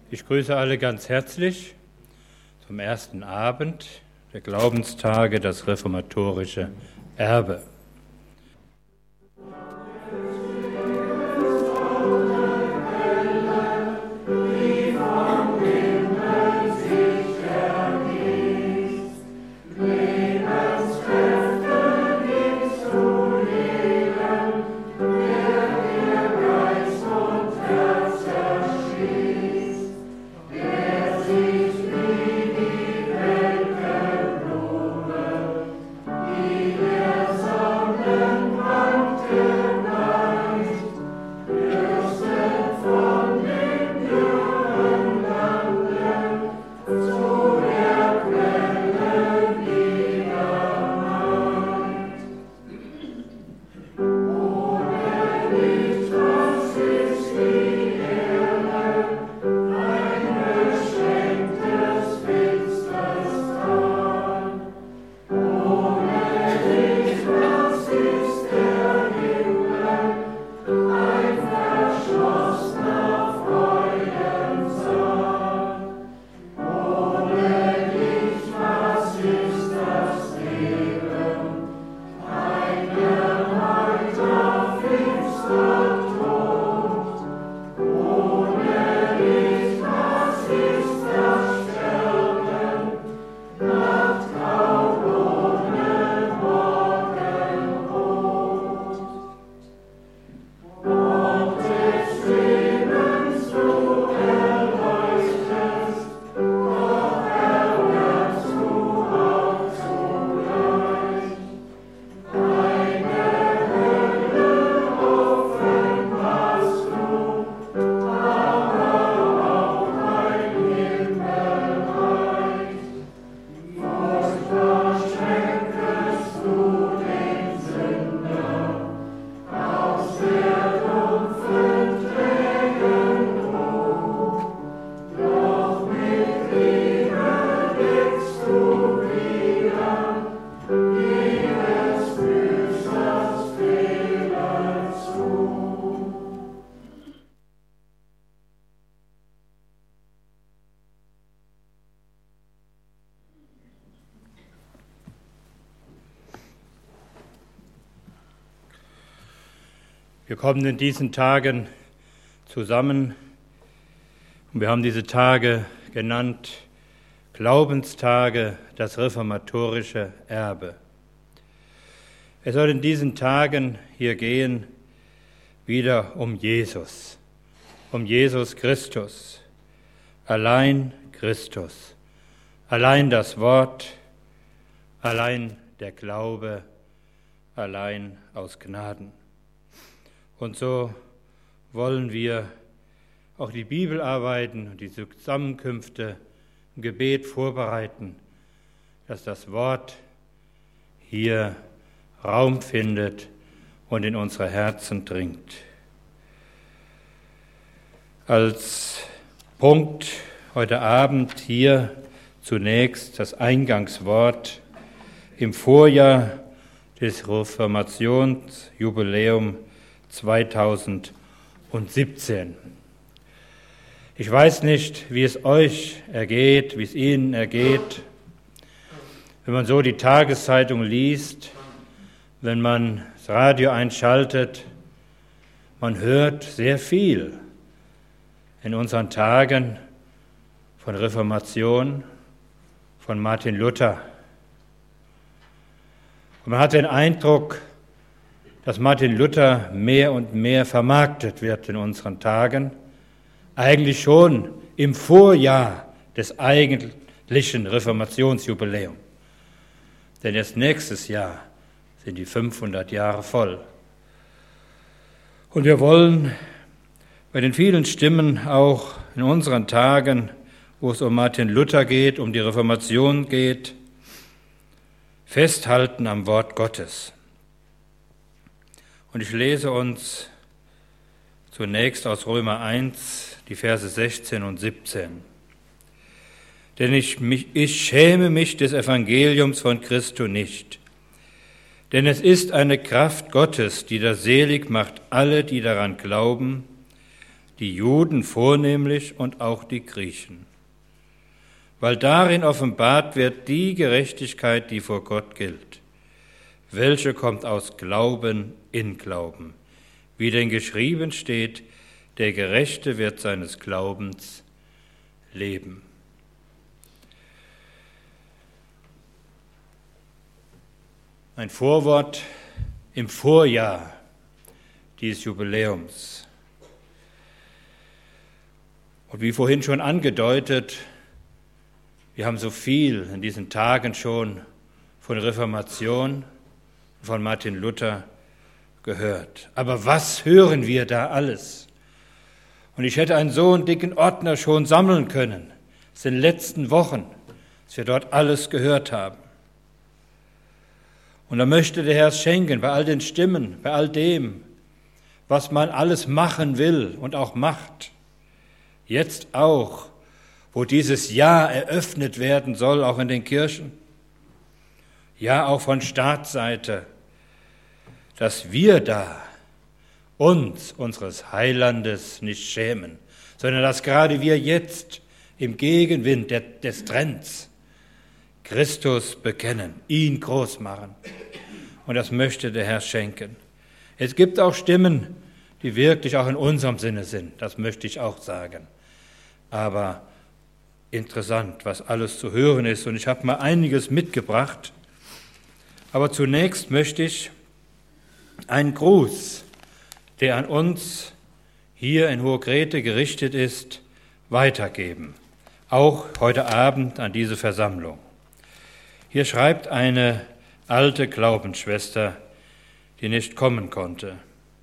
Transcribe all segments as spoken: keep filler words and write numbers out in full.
Ich grüße alle ganz herzlich zum ersten Abend der Glaubenstage, das reformatorische Erbe. Wir kommen in diesen Tagen zusammen und wir haben diese Tage genannt Glaubenstage, das reformatorische Erbe. Es soll in diesen Tagen hier gehen wieder um Jesus, um Jesus Christus, allein Christus, allein das Wort, allein der Glaube, allein aus Gnaden. Und so wollen wir auch die Bibelarbeiten und die Zusammenkünfte im Gebet vorbereiten, dass das Wort hier Raum findet und in unsere Herzen dringt. Als Punkt heute Abend hier zunächst das Eingangswort im Vorjahr des Reformationsjubiläums zweitausendsiebzehn. Ich weiß nicht, wie es euch ergeht, wie es Ihnen ergeht, wenn man so die Tageszeitung liest, wenn man das Radio einschaltet, man hört sehr viel in unseren Tagen von Reformation, von Martin Luther. Und man hat den Eindruck, dass Martin Luther mehr und mehr vermarktet wird in unseren Tagen, eigentlich schon im Vorjahr des eigentlichen Reformationsjubiläums. Denn erst nächstes Jahr sind die fünfhundert Jahre voll. Und wir wollen bei den vielen Stimmen auch in unseren Tagen, wo es um Martin Luther geht, um die Reformation geht, festhalten am Wort Gottes. Und ich lese uns zunächst aus Römer eins, die Verse sechzehn und siebzehn. Denn ich, mich, ich schäme mich des Evangeliums von Christo nicht, denn es ist eine Kraft Gottes, die da selig macht alle, die daran glauben, die Juden vornehmlich und auch die Griechen, weil darin offenbart wird die Gerechtigkeit, die vor Gott gilt, welche kommt aus Glauben in Glauben, wie denn geschrieben steht, der Gerechte wird seines Glaubens leben. Ein Vorwort im Vorjahr dieses Jubiläums. Und wie vorhin schon angedeutet, wir haben so viel in diesen Tagen schon von Reformation, von Martin Luther gehört. Aber was hören wir da alles? Und ich hätte einen so einen dicken Ordner schon sammeln können, aus den letzten Wochen, dass wir dort alles gehört haben. Und da möchte der Herr es schenken, bei all den Stimmen, bei all dem, was man alles machen will und auch macht, jetzt auch, wo dieses Jahr eröffnet werden soll, auch in den Kirchen, ja auch von Staatsseite, dass wir da uns unseres Heilandes nicht schämen, sondern dass gerade wir jetzt im Gegenwind des Trends Christus bekennen, ihn groß machen. Und das möchte der Herr schenken. Es gibt auch Stimmen, die wirklich auch in unserem Sinne sind, das möchte ich auch sagen. Aber interessant, was alles zu hören ist. Und ich habe mal einiges mitgebracht. Aber zunächst möchte ich einen Gruß, der an uns hier in Hohe Grete gerichtet ist, weitergeben. Auch heute Abend an diese Versammlung. Hier schreibt eine alte Glaubensschwester, die nicht kommen konnte.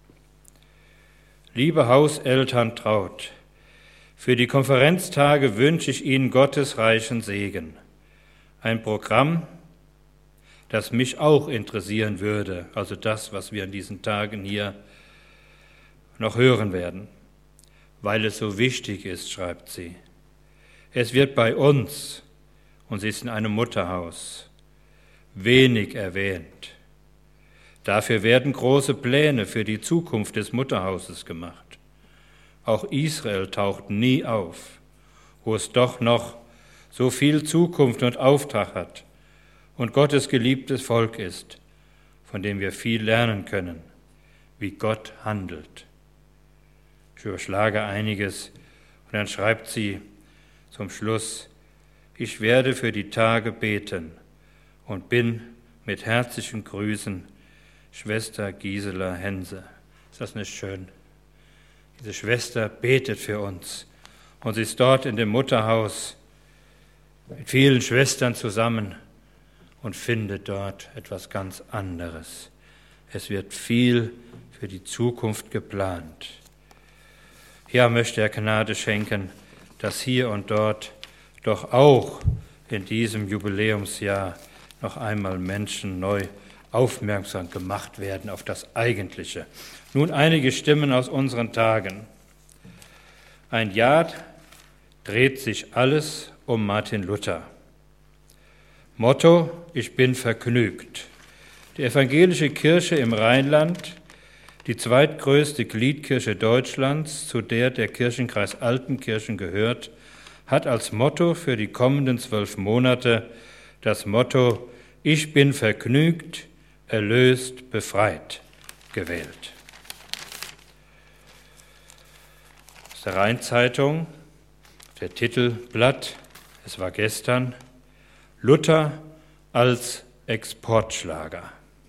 Liebe Hauseltern Traut, für die Konferenztage wünsche ich Ihnen Gottes reichen Segen. Ein Programm, das mich auch interessieren würde, also das, was wir in diesen Tagen hier noch hören werden, weil es so wichtig ist, schreibt sie. Es wird bei uns, und sie ist in einem Mutterhaus, wenig erwähnt. Dafür werden große Pläne für die Zukunft des Mutterhauses gemacht. Auch Israel taucht nie auf, wo es doch noch so viel Zukunft und Auftrag hat und Gottes geliebtes Volk ist, von dem wir viel lernen können, wie Gott handelt. Ich überschlage einiges und dann schreibt sie zum Schluss, ich werde für die Tage beten und bin mit herzlichen Grüßen Schwester Gisela Hense. Ist das nicht schön? Diese Schwester betet für uns und sie ist dort in dem Mutterhaus mit vielen Schwestern zusammen und findet dort etwas ganz anderes. Es wird viel für die Zukunft geplant. Ja, möchte er Gnade schenken, dass hier und dort doch auch in diesem Jubiläumsjahr noch einmal Menschen neu aufmerksam gemacht werden auf das Eigentliche. Nun einige Stimmen aus unseren Tagen. Ein Jahr dreht sich alles um Martin Luther. Motto, ich bin vergnügt. Die evangelische Kirche im Rheinland, die zweitgrößte Gliedkirche Deutschlands, zu der der Kirchenkreis Altenkirchen gehört, hat als Motto für die kommenden zwölf Monate das Motto, ich bin vergnügt, erlöst, befreit, gewählt. Aus der Rheinzeitung, der Titelblatt, es war gestern, Luther als Exportschlager.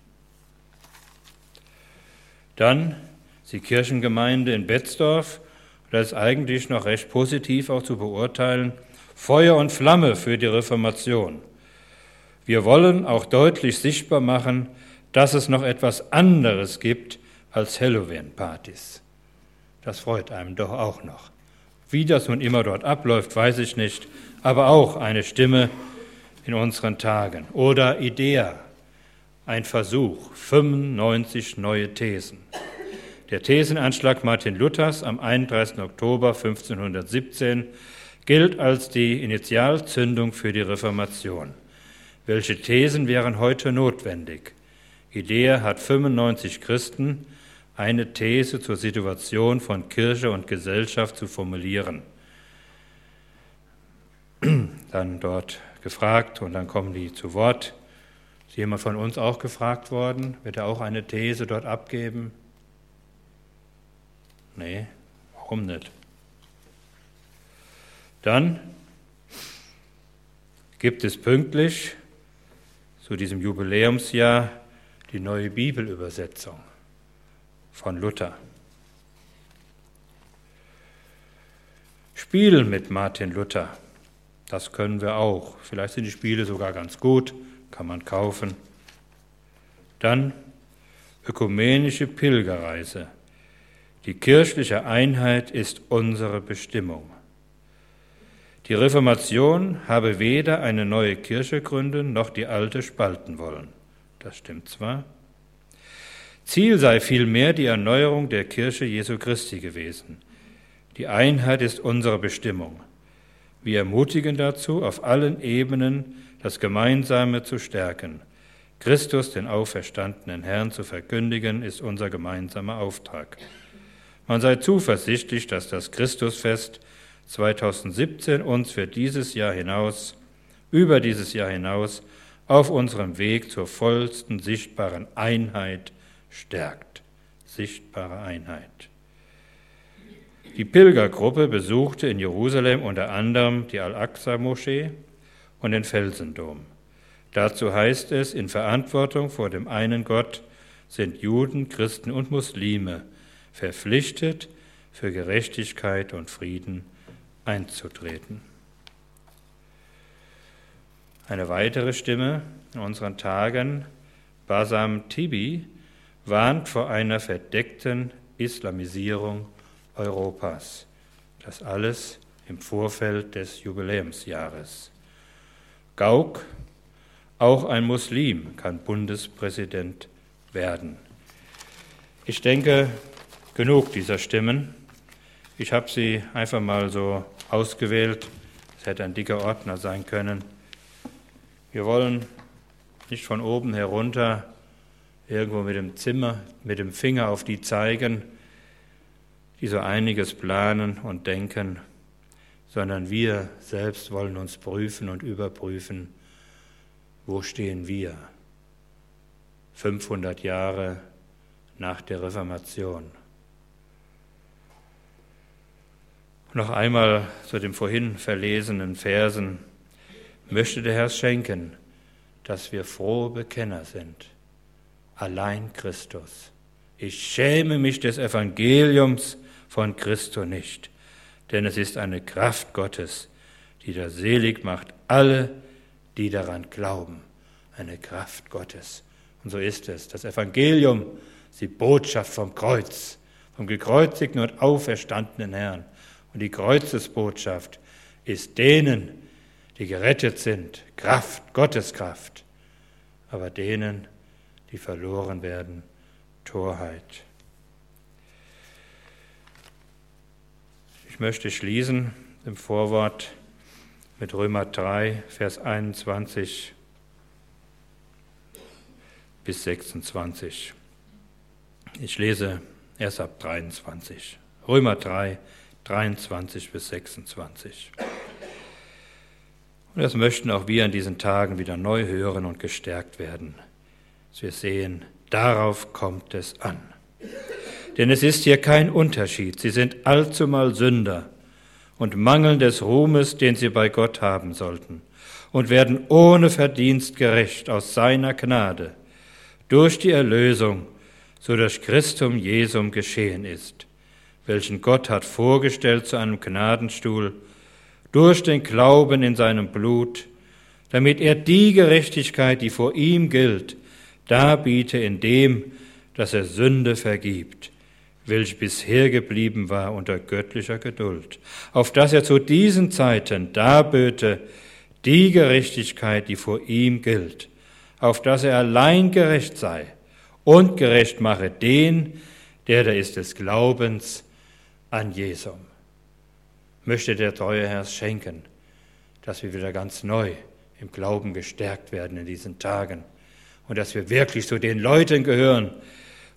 Dann die Kirchengemeinde in Betzdorf, das ist eigentlich noch recht positiv auch zu beurteilen, Feuer und Flamme für die Reformation. Wir wollen auch deutlich sichtbar machen, dass es noch etwas anderes gibt als Halloween-Partys. Das freut einem doch auch noch. Wie das nun immer dort abläuft, weiß ich nicht, aber auch eine Stimme in unseren Tagen. Oder Idea, ein Versuch, fünfundneunzig neue Thesen. Der Thesenanschlag Martin Luthers am einunddreißigsten Oktober fünfzehnhundertsiebzehn gilt als die Initialzündung für die Reformation. Welche Thesen wären heute notwendig? Idea hat fünfundneunzig Christen eine These zur Situation von Kirche und Gesellschaft zu formulieren. Dann dort gefragt und dann kommen die zu Wort. Ist jemand von uns auch gefragt worden? Wird er auch eine These dort abgeben? Nee, warum nicht? Dann gibt es pünktlich zu diesem Jubiläumsjahr die neue Bibelübersetzung von Luther. Spielen mit Martin Luther, das können wir auch. Vielleicht sind die Spiele sogar ganz gut, kann man kaufen. Dann ökumenische Pilgerreise. Die kirchliche Einheit ist unsere Bestimmung. Die Reformation habe weder eine neue Kirche gründen, noch die alte spalten wollen. Das stimmt zwar. Ziel sei vielmehr die Erneuerung der Kirche Jesu Christi gewesen. Die Einheit ist unsere Bestimmung. Wir ermutigen dazu, auf allen Ebenen das Gemeinsame zu stärken. Christus, den auferstandenen Herrn, zu verkündigen, ist unser gemeinsamer Auftrag. Man sei zuversichtlich, dass das Christusfest zweitausendsiebzehn uns für dieses Jahr hinaus, über dieses Jahr hinaus, auf unserem Weg zur vollsten sichtbaren Einheit stärkt. Sichtbare Einheit. Die Pilgergruppe besuchte in Jerusalem unter anderem die Al-Aqsa-Moschee und den Felsendom. Dazu heißt es, in Verantwortung vor dem einen Gott sind Juden, Christen und Muslime verpflichtet, für Gerechtigkeit und Frieden einzutreten. Eine weitere Stimme in unseren Tagen, Basam Tibi, warnt vor einer verdeckten Islamisierung Europas. Das alles im Vorfeld des Jubiläumsjahres. Gauck, auch ein Muslim kann Bundespräsident werden. Ich denke, genug dieser Stimmen. Ich habe sie einfach mal so ausgewählt. Es hätte ein dicker Ordner sein können. Wir wollen nicht von oben herunter irgendwo mit dem Zimmer, mit dem Finger auf die zeigen, die so einiges planen und denken, sondern wir selbst wollen uns prüfen und überprüfen, wo stehen wir fünfhundert Jahre nach der Reformation. Noch einmal zu den vorhin verlesenen Versen. Möchte der Herr schenken, dass wir frohe Bekenner sind. Allein Christus. Ich schäme mich des Evangeliums von Christo nicht, denn es ist eine Kraft Gottes, die da selig macht alle, die daran glauben. Eine Kraft Gottes. Und so ist es. Das Evangelium ist die Botschaft vom Kreuz, vom gekreuzigten und auferstandenen Herrn. Und die Kreuzesbotschaft ist denen, die gerettet sind, Kraft, Gottes Kraft, aber denen, die verloren werden, Torheit. Ich möchte schließen im Vorwort mit Römer drei, Vers einundzwanzig bis sechsundzwanzig. Ich lese erst ab dreiundzwanzig. Römer drei, dreiundzwanzig bis sechsundzwanzig. Und das möchten auch wir in diesen Tagen wieder neu hören und gestärkt werden, dass wir sehen, darauf kommt es an. Denn es ist hier kein Unterschied, sie sind allzumal Sünder und mangeln des Ruhmes, den sie bei Gott haben sollten, und werden ohne Verdienst gerecht aus seiner Gnade, durch die Erlösung, so durch Christum Jesum geschehen ist, welchen Gott hat vorgestellt zu einem Gnadenstuhl, durch den Glauben in seinem Blut, damit er die Gerechtigkeit, die vor ihm gilt, darbiete in dem, dass er Sünde vergibt, welch bisher geblieben war unter göttlicher Geduld, auf dass er zu diesen Zeiten darböte die Gerechtigkeit, die vor ihm gilt, auf dass er allein gerecht sei und gerecht mache den, der da ist des Glaubens an Jesum. Möchte der treue Herr schenken, dass wir wieder ganz neu im Glauben gestärkt werden in diesen Tagen und dass wir wirklich zu den Leuten gehören,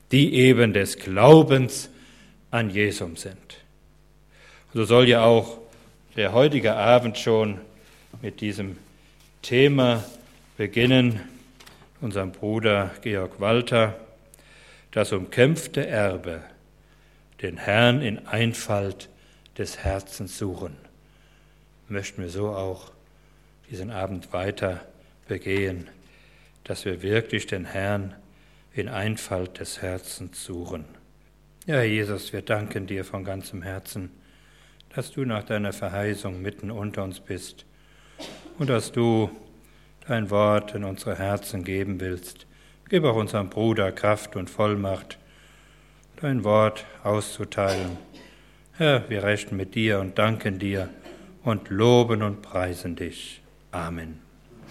die eben des Glaubens an Jesum sind. So soll ja auch der heutige Abend schon mit diesem Thema beginnen, unserem Bruder Georg Walter, das umkämpfte Erbe, den Herrn in Einfalt des Herzens suchen. Möchten wir so auch diesen Abend weiter begehen, dass wir wirklich den Herrn in Einfalt des Herzens suchen. Ja, Herr Jesus, wir danken dir von ganzem Herzen, dass du nach deiner Verheißung mitten unter uns bist und dass du dein Wort in unsere Herzen geben willst. Gib auch unserem Bruder Kraft und Vollmacht, dein Wort auszuteilen. Herr, wir rechnen mit dir und danken dir und loben und preisen dich. Amen.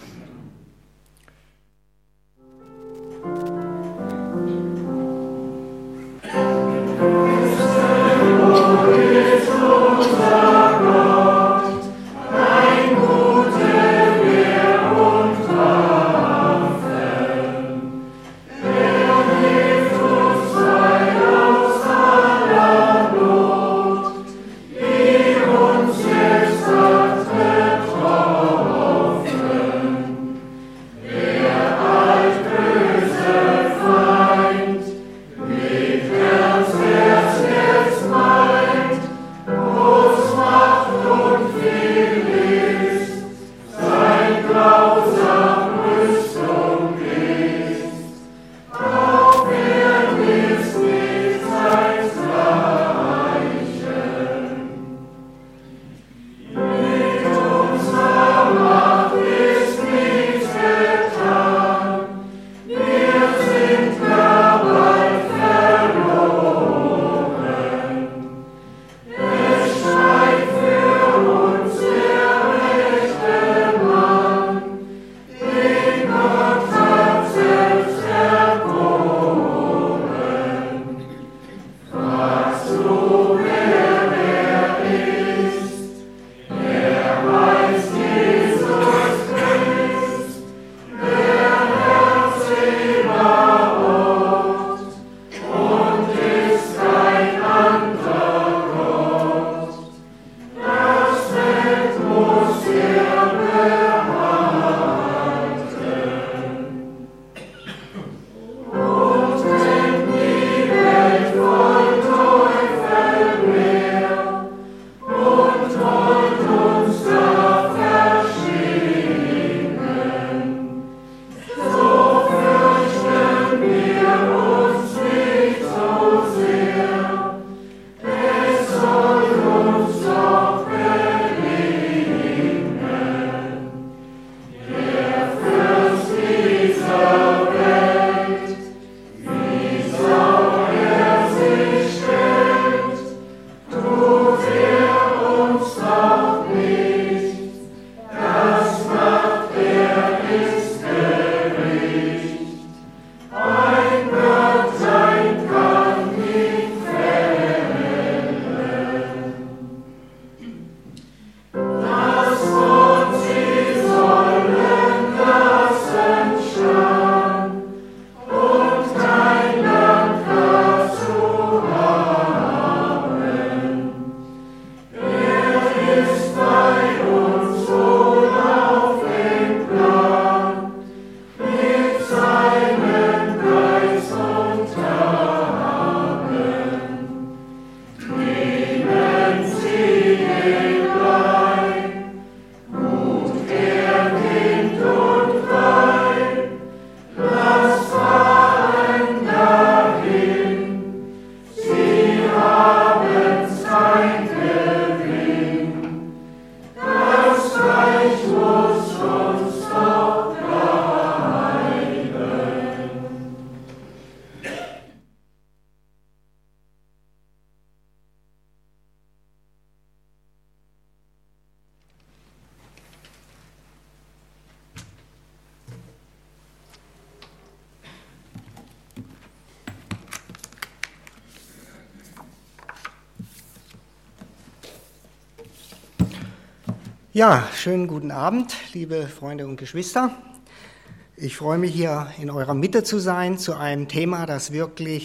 Ja, schönen guten Abend, liebe Freunde und Geschwister. Ich freue mich, hier in eurer Mitte zu sein, zu einem Thema, das wirklich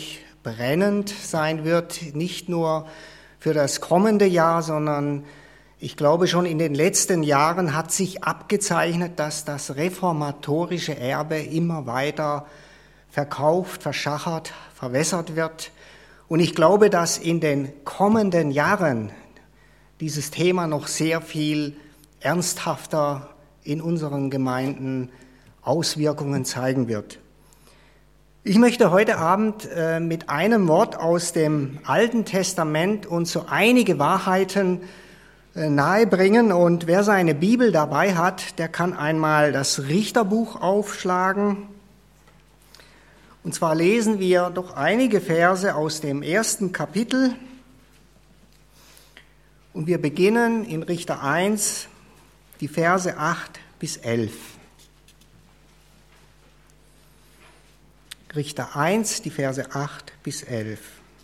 brennend sein wird, nicht nur für das kommende Jahr, sondern ich glaube, schon in den letzten Jahren hat sich abgezeichnet, dass das reformatorische Erbe immer weiter verkauft, verschachert, verwässert wird. Und ich glaube, dass in den kommenden Jahren dieses Thema noch sehr viel ernsthafter in unseren Gemeinden Auswirkungen zeigen wird. Ich möchte heute Abend äh, mit einem Wort aus dem Alten Testament uns so einige Wahrheiten äh, nahebringen. Und wer seine Bibel dabei hat, der kann einmal das Richterbuch aufschlagen. Und zwar lesen wir doch einige Verse aus dem ersten Kapitel. Und wir beginnen in Richter eins, die Verse acht bis elf. Richter eins, die Verse acht bis elf.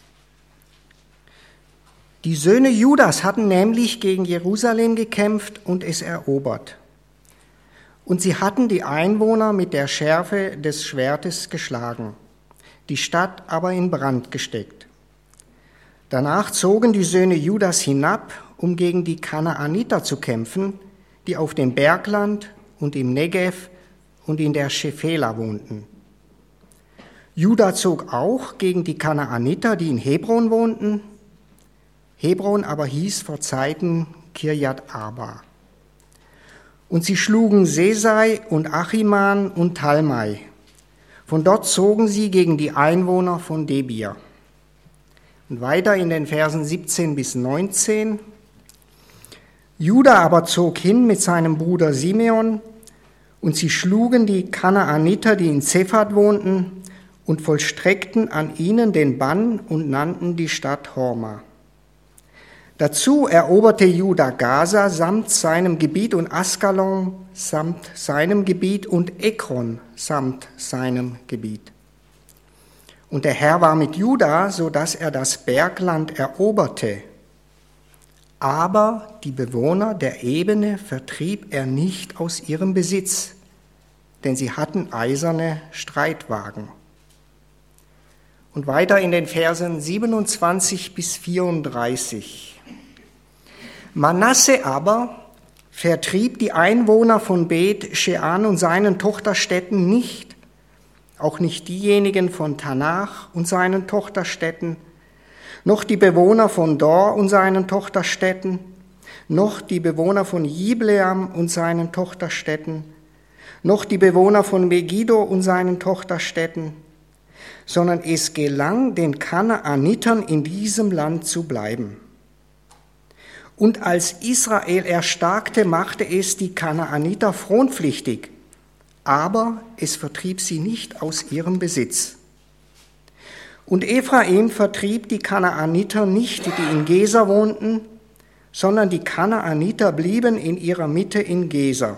Die Söhne Judas hatten nämlich gegen Jerusalem gekämpft und es erobert. Und sie hatten die Einwohner mit der Schärfe des Schwertes geschlagen, die Stadt aber in Brand gesteckt. Danach zogen die Söhne Judas hinab, um gegen die Kanaaniter zu kämpfen, die auf dem Bergland und im Negev und in der Schefela wohnten. Juda zog auch gegen die Kanaaniter, die in Hebron wohnten. Hebron aber hieß vor Zeiten Kirjat Arba. Und sie schlugen Sesai und Achiman und Talmai. Von dort zogen sie gegen die Einwohner von Debir. Und weiter in den Versen siebzehn bis neunzehn. Juda aber zog hin mit seinem Bruder Simeon, und sie schlugen die Kanaaniter, die in Zephad wohnten, und vollstreckten an ihnen den Bann und nannten die Stadt Horma. Dazu eroberte Juda Gaza samt seinem Gebiet und Askalon samt seinem Gebiet und Ekron samt seinem Gebiet. Und der Herr war mit Juda, so dass er das Bergland eroberte. Aber die Bewohner der Ebene vertrieb er nicht aus ihrem Besitz, denn sie hatten eiserne Streitwagen. Und weiter in den Versen siebenundzwanzig bis vierunddreißig. Manasse aber vertrieb die Einwohner von Bet Shean und seinen Tochterstädten nicht, auch nicht diejenigen von Tanach und seinen Tochterstädten, noch die Bewohner von Dor und seinen Tochterstädten, noch die Bewohner von Jibleam und seinen Tochterstädten, noch die Bewohner von Megiddo und seinen Tochterstädten, sondern es gelang den Kanaanitern in diesem Land zu bleiben. Und als Israel erstarkte, machte es die Kanaaniter fronpflichtig, aber es vertrieb sie nicht aus ihrem Besitz. Und Ephraim vertrieb die Kanaaniter nicht, die in Geser wohnten, sondern die Kanaaniter blieben in ihrer Mitte in Geser.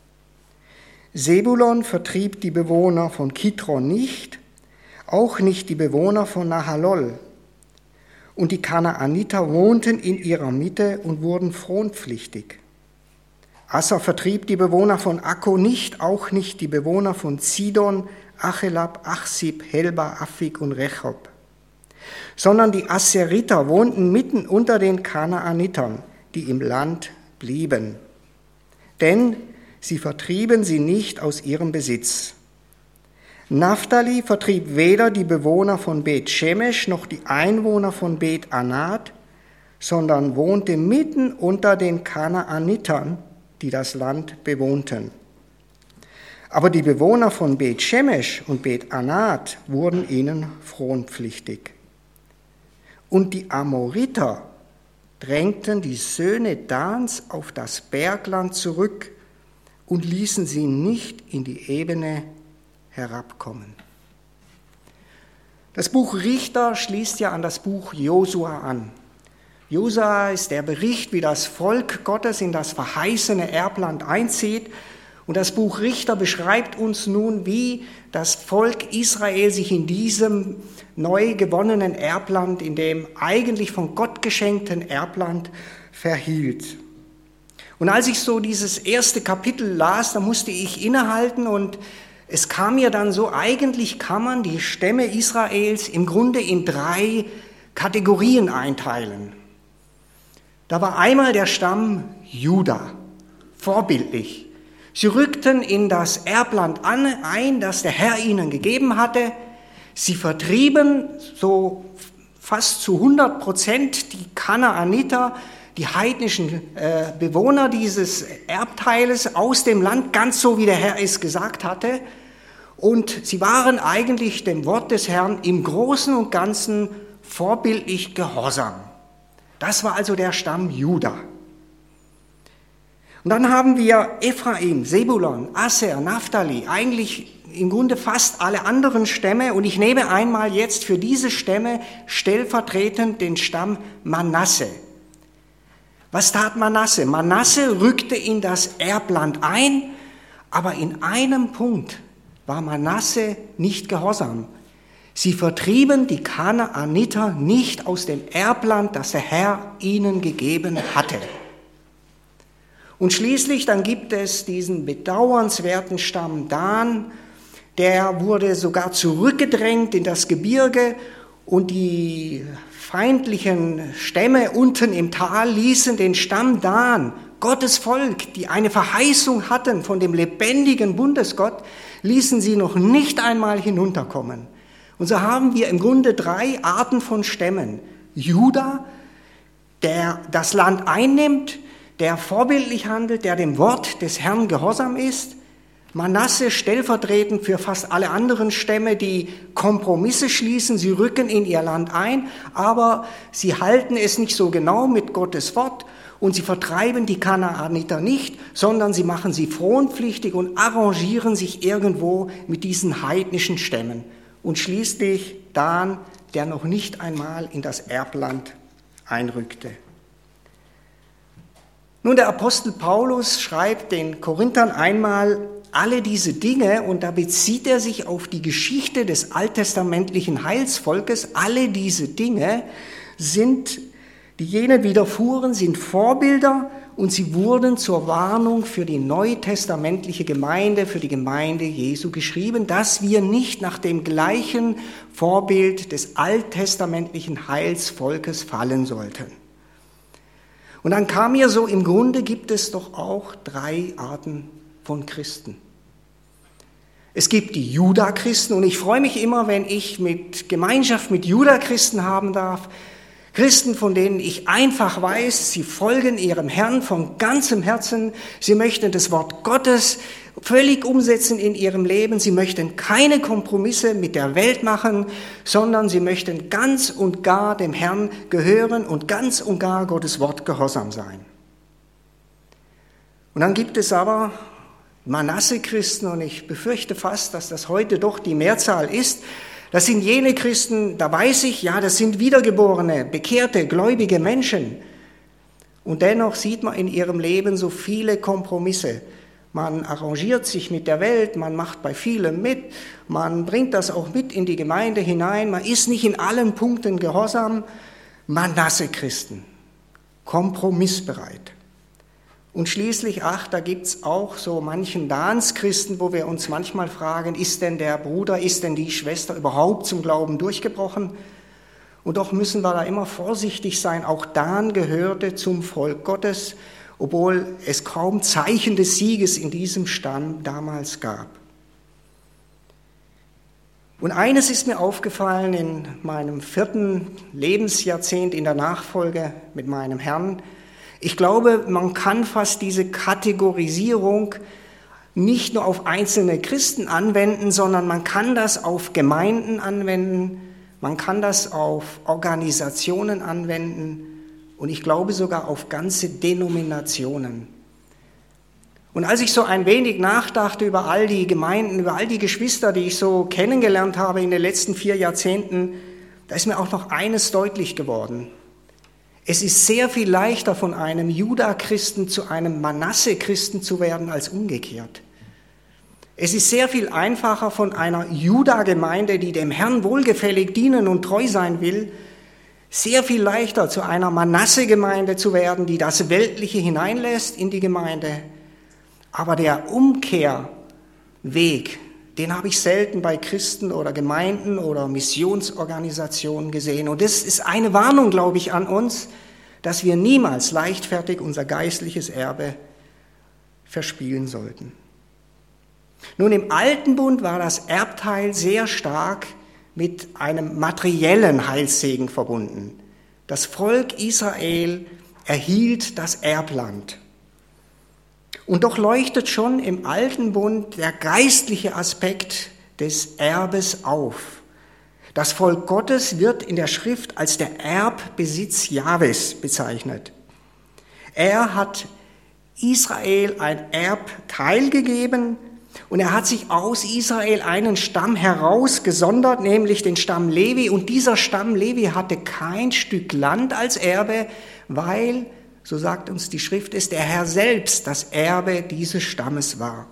Sebulon vertrieb die Bewohner von Kitron nicht, auch nicht die Bewohner von Nahalol. Und die Kanaaniter wohnten in ihrer Mitte und wurden fronpflichtig. Asser vertrieb die Bewohner von Akko nicht, auch nicht die Bewohner von Zidon, Achelab, Achsib, Helba, Affik und Rechob. Sondern die Asseriter wohnten mitten unter den Kanaanitern, die im Land blieben. Denn sie vertrieben sie nicht aus ihrem Besitz. Naphtali vertrieb weder die Bewohner von Bet Shemesh noch die Einwohner von Bet Anat, sondern wohnte mitten unter den Kanaanitern, die das Land bewohnten. Aber die Bewohner von Bet Shemesh und Bet Anat wurden ihnen fronpflichtig. Und die Amoriter drängten die Söhne Dans auf das Bergland zurück und ließen sie nicht in die Ebene herabkommen. Das Buch Richter schließt ja an das Buch Josua an. Josua ist der Bericht, wie das Volk Gottes in das verheißene Erbland einzieht. Und das Buch Richter beschreibt uns nun, wie das Volk Israel sich in diesem neu gewonnenen Erbland, in dem eigentlich von Gott geschenkten Erbland verhielt. Und als ich so dieses erste Kapitel las, da musste ich innehalten und Es kam mir dann so, eigentlich kann man die Stämme Israels im Grunde in drei Kategorien einteilen. Da war einmal der Stamm Juda, vorbildlich. Sie rückten in das Erbland ein, das der Herr ihnen gegeben hatte. Sie vertrieben so fast zu hundert Prozent die Kanaaniter, die heidnischen äh, Bewohner dieses Erbteiles aus dem Land, ganz so wie der Herr es gesagt hatte. Und sie waren eigentlich dem Wort des Herrn im Großen und Ganzen vorbildlich gehorsam. Das war also der Stamm Juda. Und dann haben wir Ephraim, Sebulon, Aser, Naphtali, eigentlich im Grunde fast alle anderen Stämme. Und ich nehme einmal jetzt für diese Stämme stellvertretend den Stamm Manasse. Was tat Manasse? Manasse rückte in das Erbland ein, aber in einem Punkt war Manasse nicht gehorsam. Sie vertrieben die Kanaaniter nicht aus dem Erbland, das der Herr ihnen gegeben hatte. Und schließlich dann gibt es diesen bedauernswerten Stamm Dan, der wurde sogar zurückgedrängt in das Gebirge und die feindlichen Stämme unten im Tal ließen den Stamm Dan, Gottes Volk, die eine Verheißung hatten von dem lebendigen Bundesgott, ließen sie noch nicht einmal hinunterkommen. Und so haben wir im Grunde drei Arten von Stämmen. Juda, der das Land einnimmt, der vorbildlich handelt, der dem Wort des Herrn gehorsam ist. Manasse stellvertretend für fast alle anderen Stämme, die Kompromisse schließen, sie rücken in ihr Land ein, aber sie halten es nicht so genau mit Gottes Wort und sie vertreiben die Kanaaniter nicht, sondern sie machen sie fronpflichtig und arrangieren sich irgendwo mit diesen heidnischen Stämmen. Und schließlich Dan, der noch nicht einmal in das Erbland einrückte. Nun, der Apostel Paulus schreibt den Korinthern einmal alle diese Dinge, und da bezieht er sich auf die Geschichte des alttestamentlichen Heilsvolkes. Alle diese Dinge sind, die jenen widerfuhren, sind Vorbilder und sie wurden zur Warnung für die neutestamentliche Gemeinde, für die Gemeinde Jesu geschrieben, dass wir nicht nach dem gleichen Vorbild des alttestamentlichen Heilsvolkes fallen sollten. Und dann kam mir so, im Grunde gibt es doch auch drei Arten von Christen. Es gibt die Juda-Christen und ich freue mich immer, wenn ich mit Gemeinschaft mit Juda-Christen haben darf. Christen, von denen ich einfach weiß, sie folgen ihrem Herrn von ganzem Herzen. Sie möchten das Wort Gottes völlig umsetzen in ihrem Leben. Sie möchten keine Kompromisse mit der Welt machen, sondern sie möchten ganz und gar dem Herrn gehören und ganz und gar Gottes Wort gehorsam sein. Und dann gibt es aber Manasse-Christen, und ich befürchte fast, dass das heute doch die Mehrzahl ist. Das sind jene Christen, da weiß ich, ja, das sind wiedergeborene, bekehrte, gläubige Menschen. Und dennoch sieht man in ihrem Leben so viele Kompromisse. Man arrangiert sich mit der Welt, man macht bei vielem mit, man bringt das auch mit in die Gemeinde hinein, man ist nicht in allen Punkten gehorsam. Manasse-Christen, kompromissbereit. Und schließlich, ach, da gibt's auch so manchen Dans-Christen, wo wir uns manchmal fragen, ist denn der Bruder, ist denn die Schwester überhaupt zum Glauben durchgebrochen? Und doch müssen wir da immer vorsichtig sein. Auch Dan gehörte zum Volk Gottes, obwohl es kaum Zeichen des Sieges in diesem Stamm damals gab. Und eines ist mir aufgefallen in meinem vierten Lebensjahrzehnt in der Nachfolge mit meinem Herrn. Ich glaube, man kann fast diese Kategorisierung nicht nur auf einzelne Christen anwenden, sondern man kann das auf Gemeinden anwenden, man kann das auf Organisationen anwenden und ich glaube sogar auf ganze Denominationen. Und als ich so ein wenig nachdachte über all die Gemeinden, über all die Geschwister, die ich so kennengelernt habe in den letzten vier Jahrzehnten, da ist mir auch noch eines deutlich geworden. Es ist sehr viel leichter, von einem Juda-Christen zu einem Manasse-Christen zu werden, als umgekehrt. Es ist sehr viel einfacher, von einer Juda-Gemeinde, die dem Herrn wohlgefällig dienen und treu sein will, sehr viel leichter zu einer Manasse-Gemeinde zu werden, die das Weltliche hineinlässt in die Gemeinde. Aber der Umkehrweg, den habe ich selten bei Christen oder Gemeinden oder Missionsorganisationen gesehen. Und das ist eine Warnung, glaube ich, an uns, dass wir niemals leichtfertig unser geistliches Erbe verspielen sollten. Nun, im Alten Bund war das Erbteil sehr stark mit einem materiellen Heilssegen verbunden. Das Volk Israel erhielt das Erbland. Und doch leuchtet schon im Alten Bund der geistliche Aspekt des Erbes auf. Das Volk Gottes wird in der Schrift als der Erbbesitz Jahwes bezeichnet. Er hat Israel ein Erbteil gegeben und er hat sich aus Israel einen Stamm herausgesondert, nämlich den Stamm Levi. Und dieser Stamm Levi hatte kein Stück Land als Erbe, weil, so sagt uns die Schrift, es der Herr selbst das Erbe dieses Stammes war.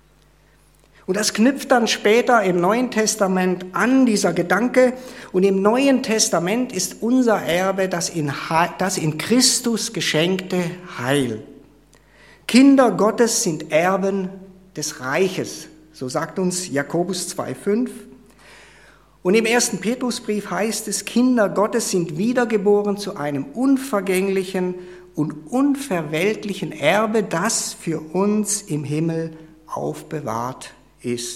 Und das knüpft dann später im Neuen Testament an, dieser Gedanke. Und im Neuen Testament ist unser Erbe das in, das in Christus geschenkte Heil. Kinder Gottes sind Erben des Reiches, so sagt uns Jakobus zwei fünf. Und im ersten Petrusbrief heißt es, Kinder Gottes sind wiedergeboren zu einem unvergänglichen und unverweltlichen Erbe, das für uns im Himmel aufbewahrt ist.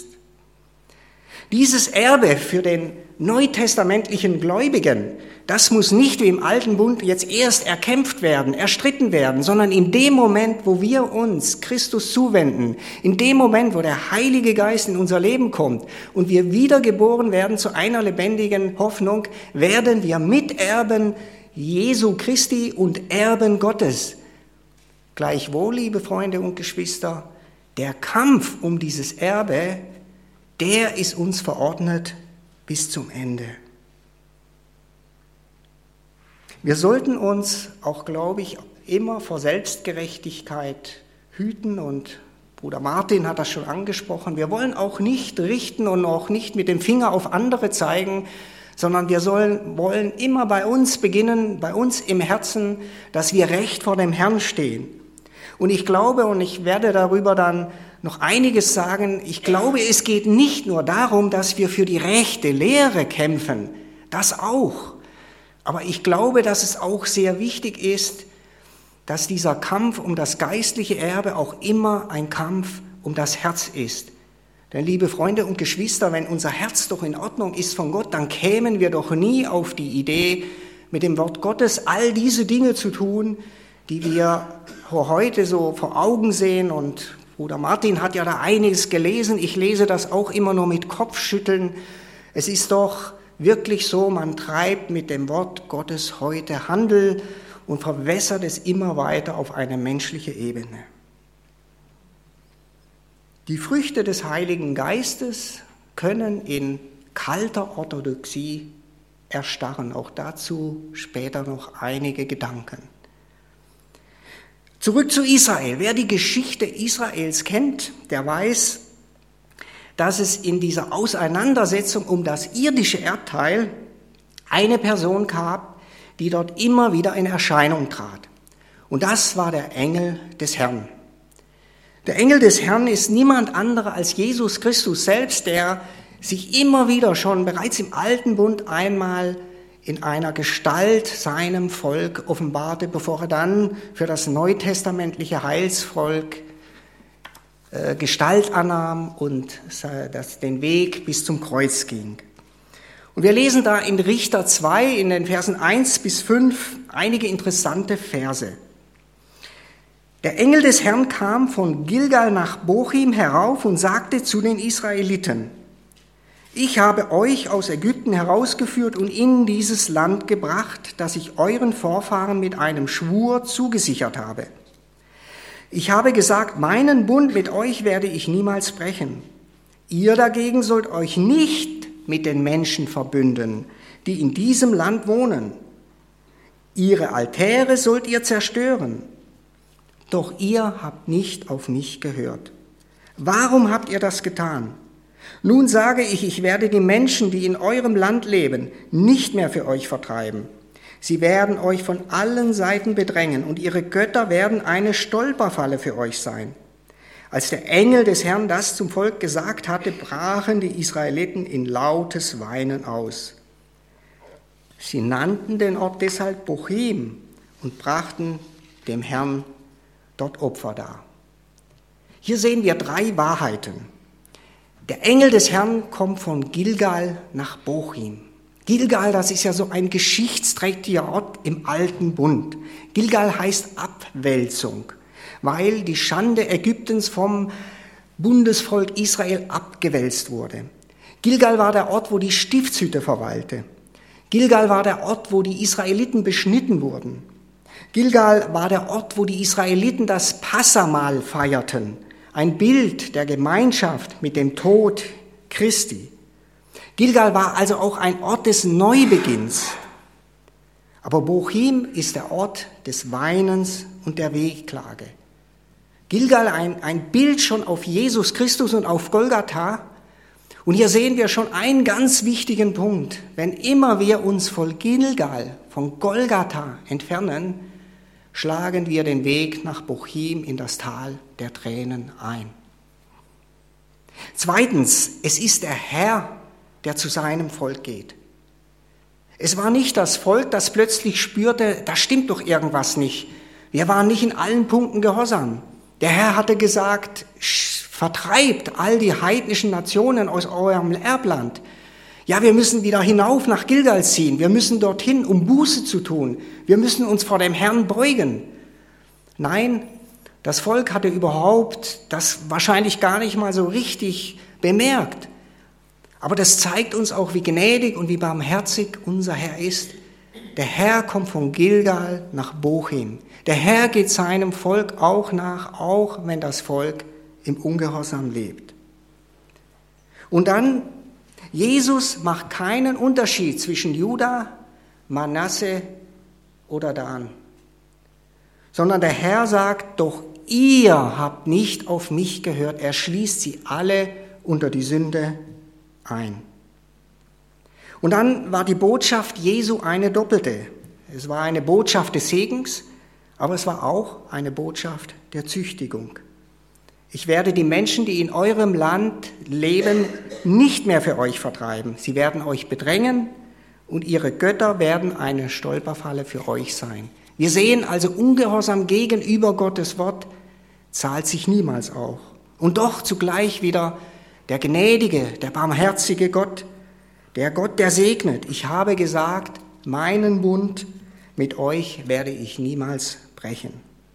Dieses Erbe für den neutestamentlichen Gläubigen, das muss nicht wie im Alten Bund jetzt erst erkämpft werden, erstritten werden, sondern in dem Moment, wo wir uns Christus zuwenden, in dem Moment, wo der Heilige Geist in unser Leben kommt und wir wiedergeboren werden zu einer lebendigen Hoffnung, werden wir Miterben Jesu Christi und Erben Gottes. Gleichwohl, liebe Freunde und Geschwister, der Kampf um dieses Erbe, der ist uns verordnet bis zum Ende. Wir sollten uns auch, glaube ich, immer vor Selbstgerechtigkeit hüten und Bruder Martin hat das schon angesprochen. Wir wollen auch nicht richten und auch nicht mit dem Finger auf andere zeigen, sondern wir sollen, wollen immer bei uns beginnen, bei uns im Herzen, dass wir recht vor dem Herrn stehen. Und ich glaube, und ich werde darüber dann noch einiges sagen, ich glaube, es geht nicht nur darum, dass wir für die rechte Lehre kämpfen, das auch. Aber ich glaube, dass es auch sehr wichtig ist, dass dieser Kampf um das geistliche Erbe auch immer ein Kampf um das Herz ist. Denn liebe Freunde und Geschwister, wenn unser Herz doch in Ordnung ist von Gott, dann kämen wir doch nie auf die Idee, mit dem Wort Gottes all diese Dinge zu tun, die wir heute so vor Augen sehen. Und Bruder Martin hat ja da einiges gelesen. Ich lese das auch immer nur mit Kopfschütteln. Es ist doch wirklich so, man treibt mit dem Wort Gottes heute Handel und verwässert es immer weiter auf eine menschliche Ebene. Die Früchte des Heiligen Geistes können in kalter Orthodoxie erstarren. Auch dazu später noch einige Gedanken. Zurück zu Israel. Wer die Geschichte Israels kennt, der weiß, dass es in dieser Auseinandersetzung um das irdische Erbteil eine Person gab, die dort immer wieder in Erscheinung trat. Und das war der Engel des Herrn. Der Engel des Herrn ist niemand anderer als Jesus Christus selbst, der sich immer wieder schon bereits im Alten Bund einmal in einer Gestalt seinem Volk offenbarte, bevor er dann für das neutestamentliche Heilsvolk äh, Gestalt annahm und äh, das, den Weg bis zum Kreuz ging. Und wir lesen da in Richter zwei, in den Versen eins bis fünf, einige interessante Verse. Der Engel des Herrn kam von Gilgal nach Bochim herauf und sagte zu den Israeliten: Ich habe euch aus Ägypten herausgeführt und in dieses Land gebracht, das ich euren Vorfahren mit einem Schwur zugesichert habe. Ich habe gesagt, meinen Bund mit euch werde ich niemals brechen. Ihr dagegen sollt euch nicht mit den Menschen verbünden, die in diesem Land wohnen. Ihre Altäre sollt ihr zerstören. Doch ihr habt nicht auf mich gehört. Warum habt ihr das getan? Nun sage ich, ich werde die Menschen, die in eurem Land leben, nicht mehr für euch vertreiben. Sie werden euch von allen Seiten bedrängen und ihre Götter werden eine Stolperfalle für euch sein. Als der Engel des Herrn das zum Volk gesagt hatte, brachen die Israeliten in lautes Weinen aus. Sie nannten den Ort deshalb Bochim und brachten dem Herrn dort Opfer dar. Hier sehen wir drei Wahrheiten. Der Engel des Herrn kommt von Gilgal nach Bochim. Gilgal, das ist ja so ein geschichtsträchtiger Ort im Alten Bund. Gilgal heißt Abwälzung, weil die Schande Ägyptens vom Bundesvolk Israel abgewälzt wurde. Gilgal war der Ort, wo die Stiftshütte verweilte. Gilgal war der Ort, wo die Israeliten beschnitten wurden. Gilgal war der Ort, wo die Israeliten das Passamahl feierten, ein Bild der Gemeinschaft mit dem Tod Christi. Gilgal war also auch ein Ort des Neubeginns. Aber Bochim ist der Ort des Weinens und der Wehklage. Gilgal ein, ein Bild schon auf Jesus Christus und auf Golgatha. Und hier sehen wir schon einen ganz wichtigen Punkt. Wenn immer wir uns von Gilgal, von Golgatha entfernen, schlagen wir den Weg nach Bochim in das Tal der Tränen ein. Zweitens, es ist der Herr, der zu seinem Volk geht. Es war nicht das Volk, das plötzlich spürte, da stimmt doch irgendwas nicht. Wir waren nicht in allen Punkten gehorsam. Der Herr hatte gesagt, vertreibt all die heidnischen Nationen aus eurem Erbland. Ja, wir müssen wieder hinauf nach Gilgal ziehen. Wir müssen dorthin, um Buße zu tun. Wir müssen uns vor dem Herrn beugen. Nein, das Volk hatte überhaupt das wahrscheinlich gar nicht mal so richtig bemerkt. Aber das zeigt uns auch, wie gnädig und wie barmherzig unser Herr ist. Der Herr kommt von Gilgal nach Bochim. Der Herr geht seinem Volk auch nach, auch wenn das Volk im Ungehorsam lebt. Und dann, Jesus macht keinen Unterschied zwischen Juda, Manasse oder Dan, sondern der Herr sagt, doch ihr habt nicht auf mich gehört. Er schließt sie alle unter die Sünde ein. Und dann war die Botschaft Jesu eine doppelte. Es war eine Botschaft des Segens, aber es war auch eine Botschaft der Züchtigung. Ich werde die Menschen, die in eurem Land leben, nicht mehr für euch vertreiben. Sie werden euch bedrängen und ihre Götter werden eine Stolperfalle für euch sein. Wir sehen also, Ungehorsam gegenüber Gottes Wort zahlt sich niemals auf. Und doch zugleich wieder der gnädige, der barmherzige Gott, der Gott, der segnet. Ich habe gesagt, meinen Bund mit euch werde ich niemals brechen.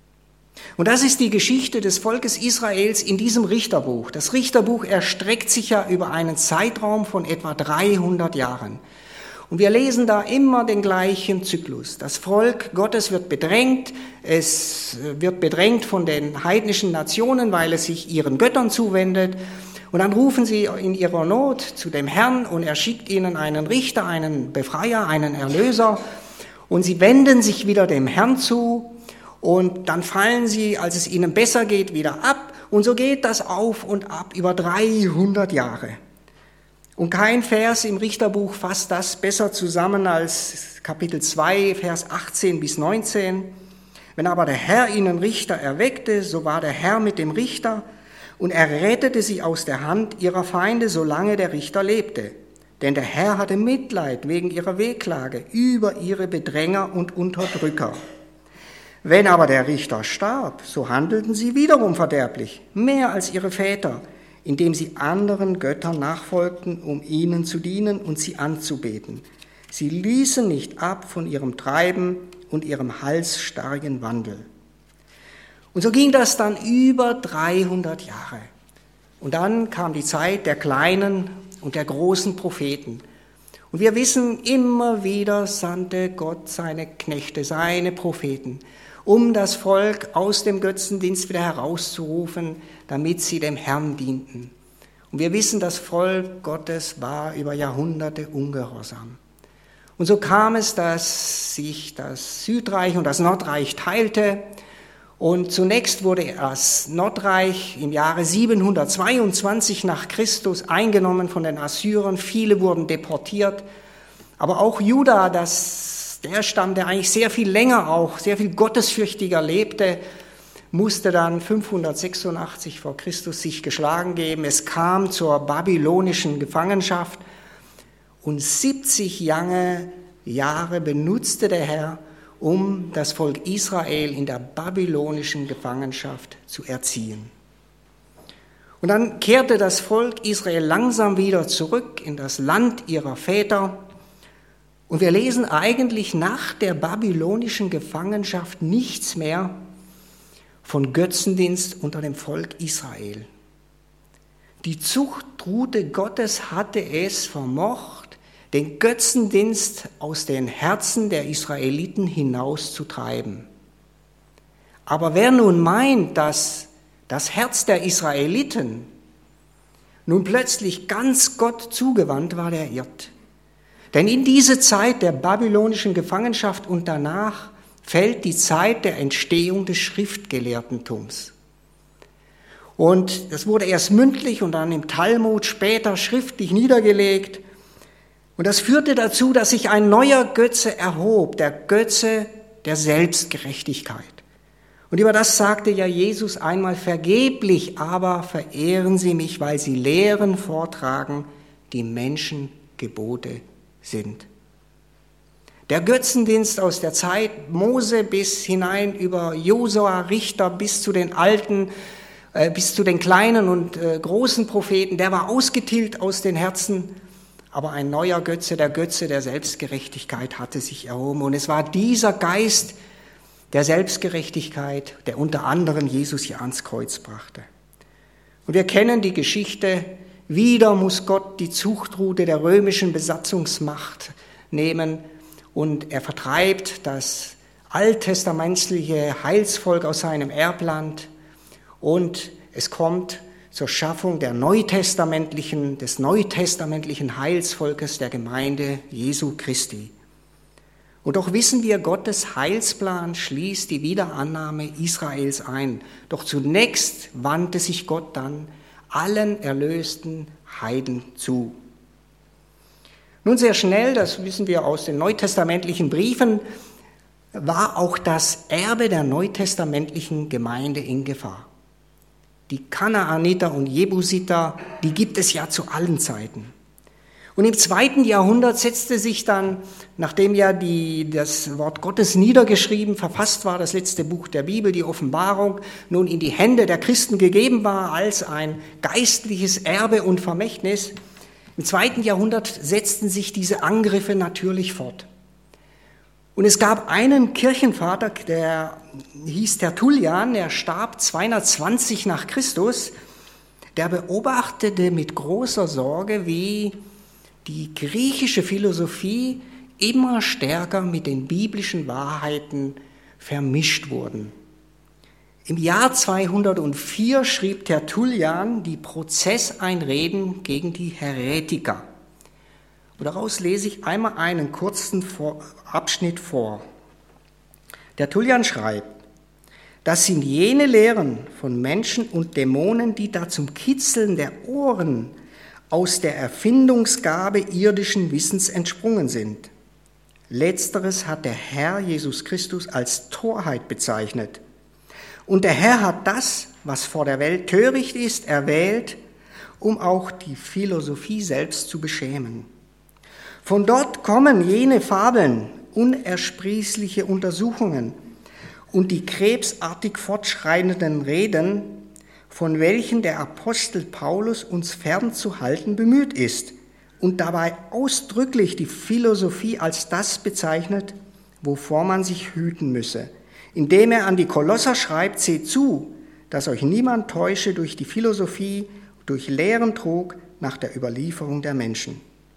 Und das ist die Geschichte des Volkes Israels in diesem Richterbuch. Das Richterbuch erstreckt sich ja über einen Zeitraum von etwa dreihundert Jahren. Und wir lesen da immer den gleichen Zyklus. Das Volk Gottes wird bedrängt, es wird bedrängt von den heidnischen Nationen, weil es sich ihren Göttern zuwendet. Und dann rufen sie in ihrer Not zu dem Herrn und er schickt ihnen einen Richter, einen Befreier, einen Erlöser. Und sie wenden sich wieder dem Herrn zu und dann fallen sie, als es ihnen besser geht, wieder ab. Und so geht das auf und ab über dreihundert Jahre. Und kein Vers im Richterbuch fasst das besser zusammen als Kapitel zwei, Vers achtzehn bis neunzehn. Wenn aber der Herr ihnen Richter erweckte, so war der Herr mit dem Richter und er rettete sie aus der Hand ihrer Feinde, solange der Richter lebte. Denn der Herr hatte Mitleid wegen ihrer Wehklage über ihre Bedränger und Unterdrücker. Wenn aber der Richter starb, so handelten sie wiederum verderblich, mehr als ihre Väter, indem sie anderen Göttern nachfolgten, um ihnen zu dienen und sie anzubeten. Sie ließen nicht ab von ihrem Treiben und ihrem halsstarrigen Wandel. Und so ging das dann über dreihundert Jahre. Und dann kam die Zeit der kleinen und der großen Propheten. Und wir wissen, immer wieder sandte Gott seine Knechte, seine Propheten, um das Volk aus dem Götzendienst wieder herauszurufen, damit sie dem Herrn dienten. Und wir wissen, das Volk Gottes war über Jahrhunderte ungehorsam. Und so kam es, dass sich das Südreich und das Nordreich teilte. Und zunächst wurde das Nordreich im Jahre siebenhundertzweiundzwanzig nach Christus eingenommen von den Assyrern. Viele wurden deportiert. Aber auch Juda, das, der Stamm, der eigentlich sehr viel länger auch, sehr viel gottesfürchtiger lebte, musste dann fünfhundertsechsundachtzig vor Christus sich geschlagen geben. Es kam zur babylonischen Gefangenschaft und siebzig lange Jahre benutzte der Herr, um das Volk Israel in der babylonischen Gefangenschaft zu erziehen. Und dann kehrte das Volk Israel langsam wieder zurück in das Land ihrer Väter. Und wir lesen eigentlich nach der babylonischen Gefangenschaft nichts mehr von Götzendienst unter dem Volk Israel. Die Zuchtrute Gottes hatte es vermocht, den Götzendienst aus den Herzen der Israeliten hinauszutreiben. Aber wer nun meint, dass das Herz der Israeliten nun plötzlich ganz Gott zugewandt war, der irrt. Denn in diese Zeit der babylonischen Gefangenschaft und danach fällt die Zeit der Entstehung des Schriftgelehrtentums. Und das wurde erst mündlich und dann im Talmud später schriftlich niedergelegt. Und das führte dazu, dass sich ein neuer Götze erhob, der Götze der Selbstgerechtigkeit. Und über das sagte ja Jesus einmal: Vergeblich aber verehren sie mich, weil sie Lehren vortragen, die Menschengebote sind. Der Götzendienst aus der Zeit Mose bis hinein über Josua, Richter bis zu den alten, äh, bis zu den kleinen und äh, großen Propheten, der war ausgetilgt aus den Herzen, aber ein neuer Götze, der Götze der Selbstgerechtigkeit, hatte sich erhoben. Und es war dieser Geist der Selbstgerechtigkeit, der unter anderem Jesus hier ans Kreuz brachte. Und wir kennen die Geschichte: Wieder muss Gott die Zuchtrute der römischen Besatzungsmacht nehmen und er vertreibt das alttestamentliche Heilsvolk aus seinem Erbland und es kommt zur Schaffung der neutestamentlichen, des neutestamentlichen Heilsvolkes der Gemeinde Jesu Christi. Und doch wissen wir, Gottes Heilsplan schließt die Wiederannahme Israels ein. Doch zunächst wandte sich Gott dann allen erlösten Heiden zu. Nun sehr schnell, das wissen wir aus den neutestamentlichen Briefen, war auch das Erbe der neutestamentlichen Gemeinde in Gefahr. Die Kanaaniter und Jebusiter, die gibt es ja zu allen Zeiten. Und im zweiten Jahrhundert setzte sich dann, nachdem ja die, das Wort Gottes niedergeschrieben, verfasst war, das letzte Buch der Bibel, die Offenbarung, nun in die Hände der Christen gegeben war als ein geistliches Erbe und Vermächtnis, im zweiten Jahrhundert setzten sich diese Angriffe natürlich fort. Und es gab einen Kirchenvater, der hieß Tertullian, er starb zweihundertzwanzig nach Christus, der beobachtete mit großer Sorge, wie die griechische Philosophie immer stärker mit den biblischen Wahrheiten vermischt wurden. Im Jahr zweihundertvier schrieb Tertullian die Prozesseinreden gegen die Häretiker. Und daraus lese ich einmal einen kurzen Abschnitt vor. Tertullian schreibt: Das sind jene Lehren von Menschen und Dämonen, die da zum Kitzeln der Ohren aus der Erfindungsgabe irdischen Wissens entsprungen sind. Letzteres hat der Herr Jesus Christus als Torheit bezeichnet. Und der Herr hat das, was vor der Welt töricht ist, erwählt, um auch die Philosophie selbst zu beschämen. Von dort kommen jene Fabeln, unersprießliche Untersuchungen und die krebsartig fortschreitenden Reden, von welchen der Apostel Paulus uns fernzuhalten bemüht ist und dabei ausdrücklich die Philosophie als das bezeichnet, wovor man sich hüten müsse, indem er an die Kolosser schreibt: Seht zu, dass euch niemand täusche durch die Philosophie, durch leeren Trug nach der Überlieferung der Menschen.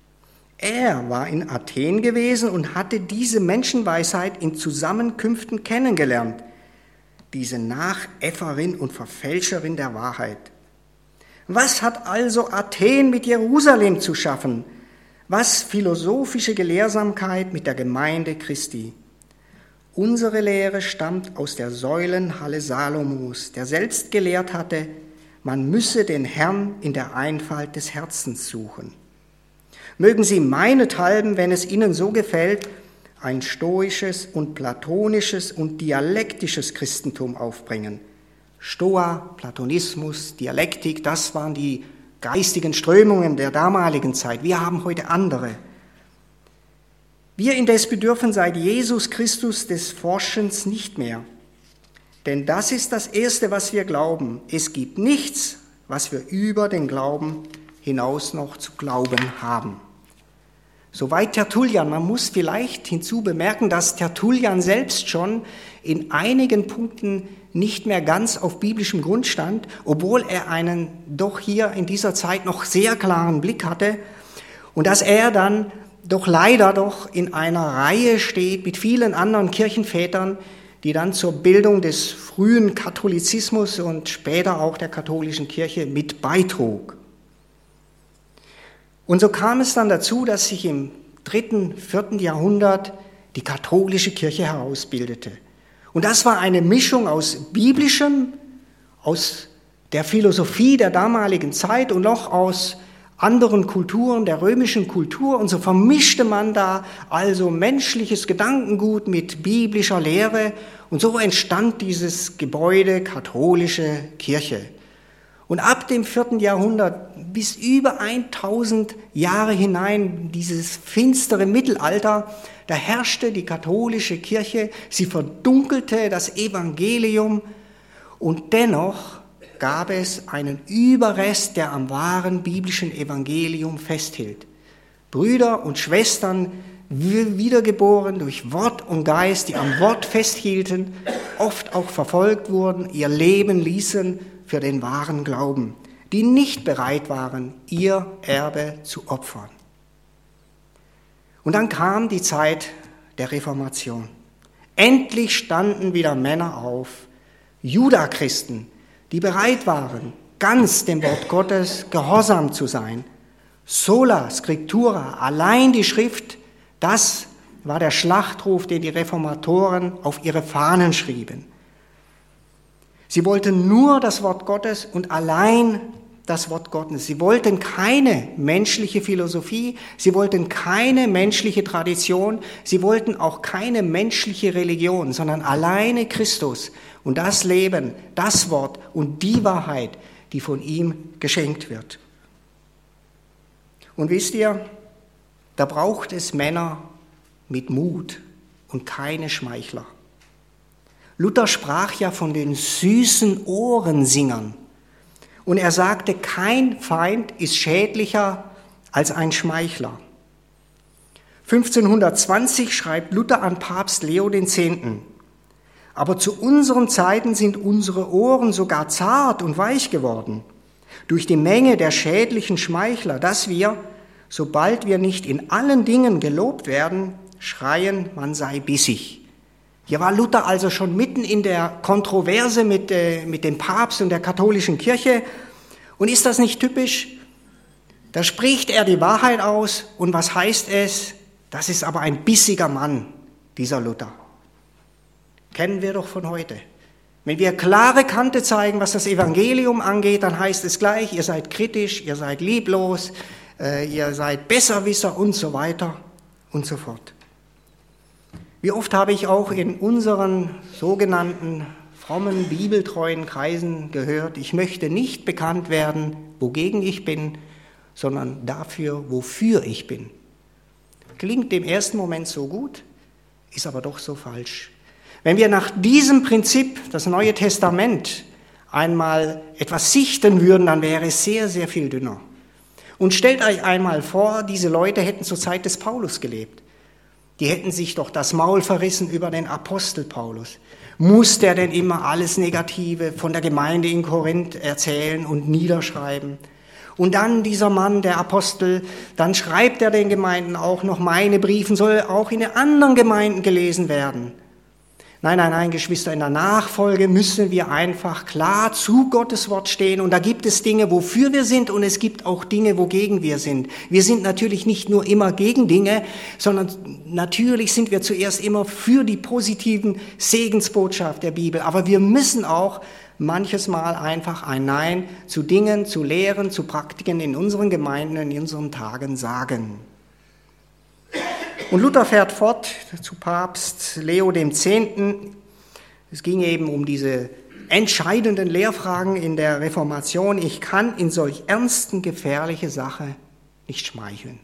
Er war in Athen gewesen und hatte diese Menschenweisheit in Zusammenkünften kennengelernt, diese Nachäfferin und Verfälscherin der Wahrheit. Was hat also Athen mit Jerusalem zu schaffen? Was philosophische Gelehrsamkeit mit der Gemeinde Christi? Unsere Lehre stammt aus der Säulenhalle Salomos, der selbst gelehrt hatte, man müsse den Herrn in der Einfalt des Herzens suchen. Mögen Sie meinethalben, wenn es Ihnen so gefällt, ein stoisches und platonisches und dialektisches Christentum aufbringen. Stoa, Platonismus, Dialektik, das waren die geistigen Strömungen der damaligen Zeit. Wir haben heute andere. Wir indes bedürfen seit Jesus Christus des Forschens nicht mehr. Denn das ist das Erste, was wir glauben. Es gibt nichts, was wir über den Glauben hinaus noch zu glauben haben. Soweit Tertullian. Man muss vielleicht hinzu bemerken, dass Tertullian selbst schon in einigen Punkten nicht mehr ganz auf biblischem Grund stand, obwohl er einen doch hier in dieser Zeit noch sehr klaren Blick hatte und dass er dann doch leider doch in einer Reihe steht mit vielen anderen Kirchenvätern, die dann zur Bildung des frühen Katholizismus und später auch der katholischen Kirche mit beitrug. Und so kam es dann dazu, dass sich im dritten, vierten Jahrhundert die katholische Kirche herausbildete. Und das war eine Mischung aus biblischem, aus der Philosophie der damaligen Zeit und noch aus anderen Kulturen, der römischen Kultur. Und so vermischte man da also menschliches Gedankengut mit biblischer Lehre. Und so entstand dieses Gebäude katholische Kirche. Und ab dem vierten Jahrhundert bis über tausend Jahre hinein, dieses finstere Mittelalter, da herrschte die katholische Kirche, sie verdunkelte das Evangelium und dennoch gab es einen Überrest, der am wahren biblischen Evangelium festhielt. Brüder und Schwestern, wiedergeboren durch Wort und Geist, die am Wort festhielten, oft auch verfolgt wurden, ihr Leben ließen für den wahren Glauben, die nicht bereit waren, ihr Erbe zu opfern. Und dann kam die Zeit der Reformation. Endlich standen wieder Männer auf, Judachristen, die bereit waren, ganz dem Wort Gottes gehorsam zu sein. Sola Scriptura, allein die Schrift, das war der Schlachtruf, den die Reformatoren auf ihre Fahnen schrieben. Sie wollten nur das Wort Gottes und allein das Wort Gottes. Sie wollten keine menschliche Philosophie, sie wollten keine menschliche Tradition, sie wollten auch keine menschliche Religion, sondern alleine Christus und das Leben, das Wort und die Wahrheit, die von ihm geschenkt wird. Und wisst ihr, da braucht es Männer mit Mut und keine Schmeichler. Luther sprach ja von den süßen Ohrensingern. Und er sagte, kein Feind ist schädlicher als ein Schmeichler. fünfzehnhundertzwanzig schreibt Luther an Papst Leo den Zehnten. Aber zu unseren Zeiten sind unsere Ohren sogar zart und weich geworden, durch die Menge der schädlichen Schmeichler, dass wir, sobald wir nicht in allen Dingen gelobt werden, schreien, man sei bissig. Hier war Luther also schon mitten in der Kontroverse mit, äh, mit dem Papst und der katholischen Kirche. Und ist das nicht typisch? Da spricht er die Wahrheit aus. Und was heißt es? Das ist aber ein bissiger Mann, dieser Luther. Kennen wir doch von heute. Wenn wir klare Kante zeigen, was das Evangelium angeht, dann heißt es gleich, ihr seid kritisch, ihr seid lieblos, äh, ihr seid Besserwisser und so weiter und so fort. Wie oft habe ich auch in unseren sogenannten frommen, bibeltreuen Kreisen gehört, ich möchte nicht bekannt werden, wogegen ich bin, sondern dafür, wofür ich bin. Klingt im ersten Moment so gut, ist aber doch so falsch. Wenn wir nach diesem Prinzip das Neue Testament einmal etwas sichten würden, dann wäre es sehr, sehr viel dünner. Und stellt euch einmal vor, diese Leute hätten zur Zeit des Paulus gelebt. Die hätten sich doch das Maul verrissen über den Apostel Paulus. Muss der denn immer alles Negative von der Gemeinde in Korinth erzählen und niederschreiben? Und dann dieser Mann, der Apostel, dann schreibt er den Gemeinden auch noch, meine Briefen soll auch in den anderen Gemeinden gelesen werden. Nein, nein, nein, Geschwister, in der Nachfolge müssen wir einfach klar zu Gottes Wort stehen. Und da gibt es Dinge, wofür wir sind, und es gibt auch Dinge, wogegen wir sind. Wir sind natürlich nicht nur immer gegen Dinge, sondern natürlich sind wir zuerst immer für die positiven Segensbotschaft der Bibel. Aber wir müssen auch manches Mal einfach ein Nein zu Dingen, zu Lehren, zu Praktiken in unseren Gemeinden, in unseren Tagen sagen. Und Luther fährt fort zu Papst Leo dem Zehnten. Es ging eben um diese entscheidenden Lehrfragen in der Reformation. Ich kann in solch ernsten, gefährliche Sache nicht schmeicheln.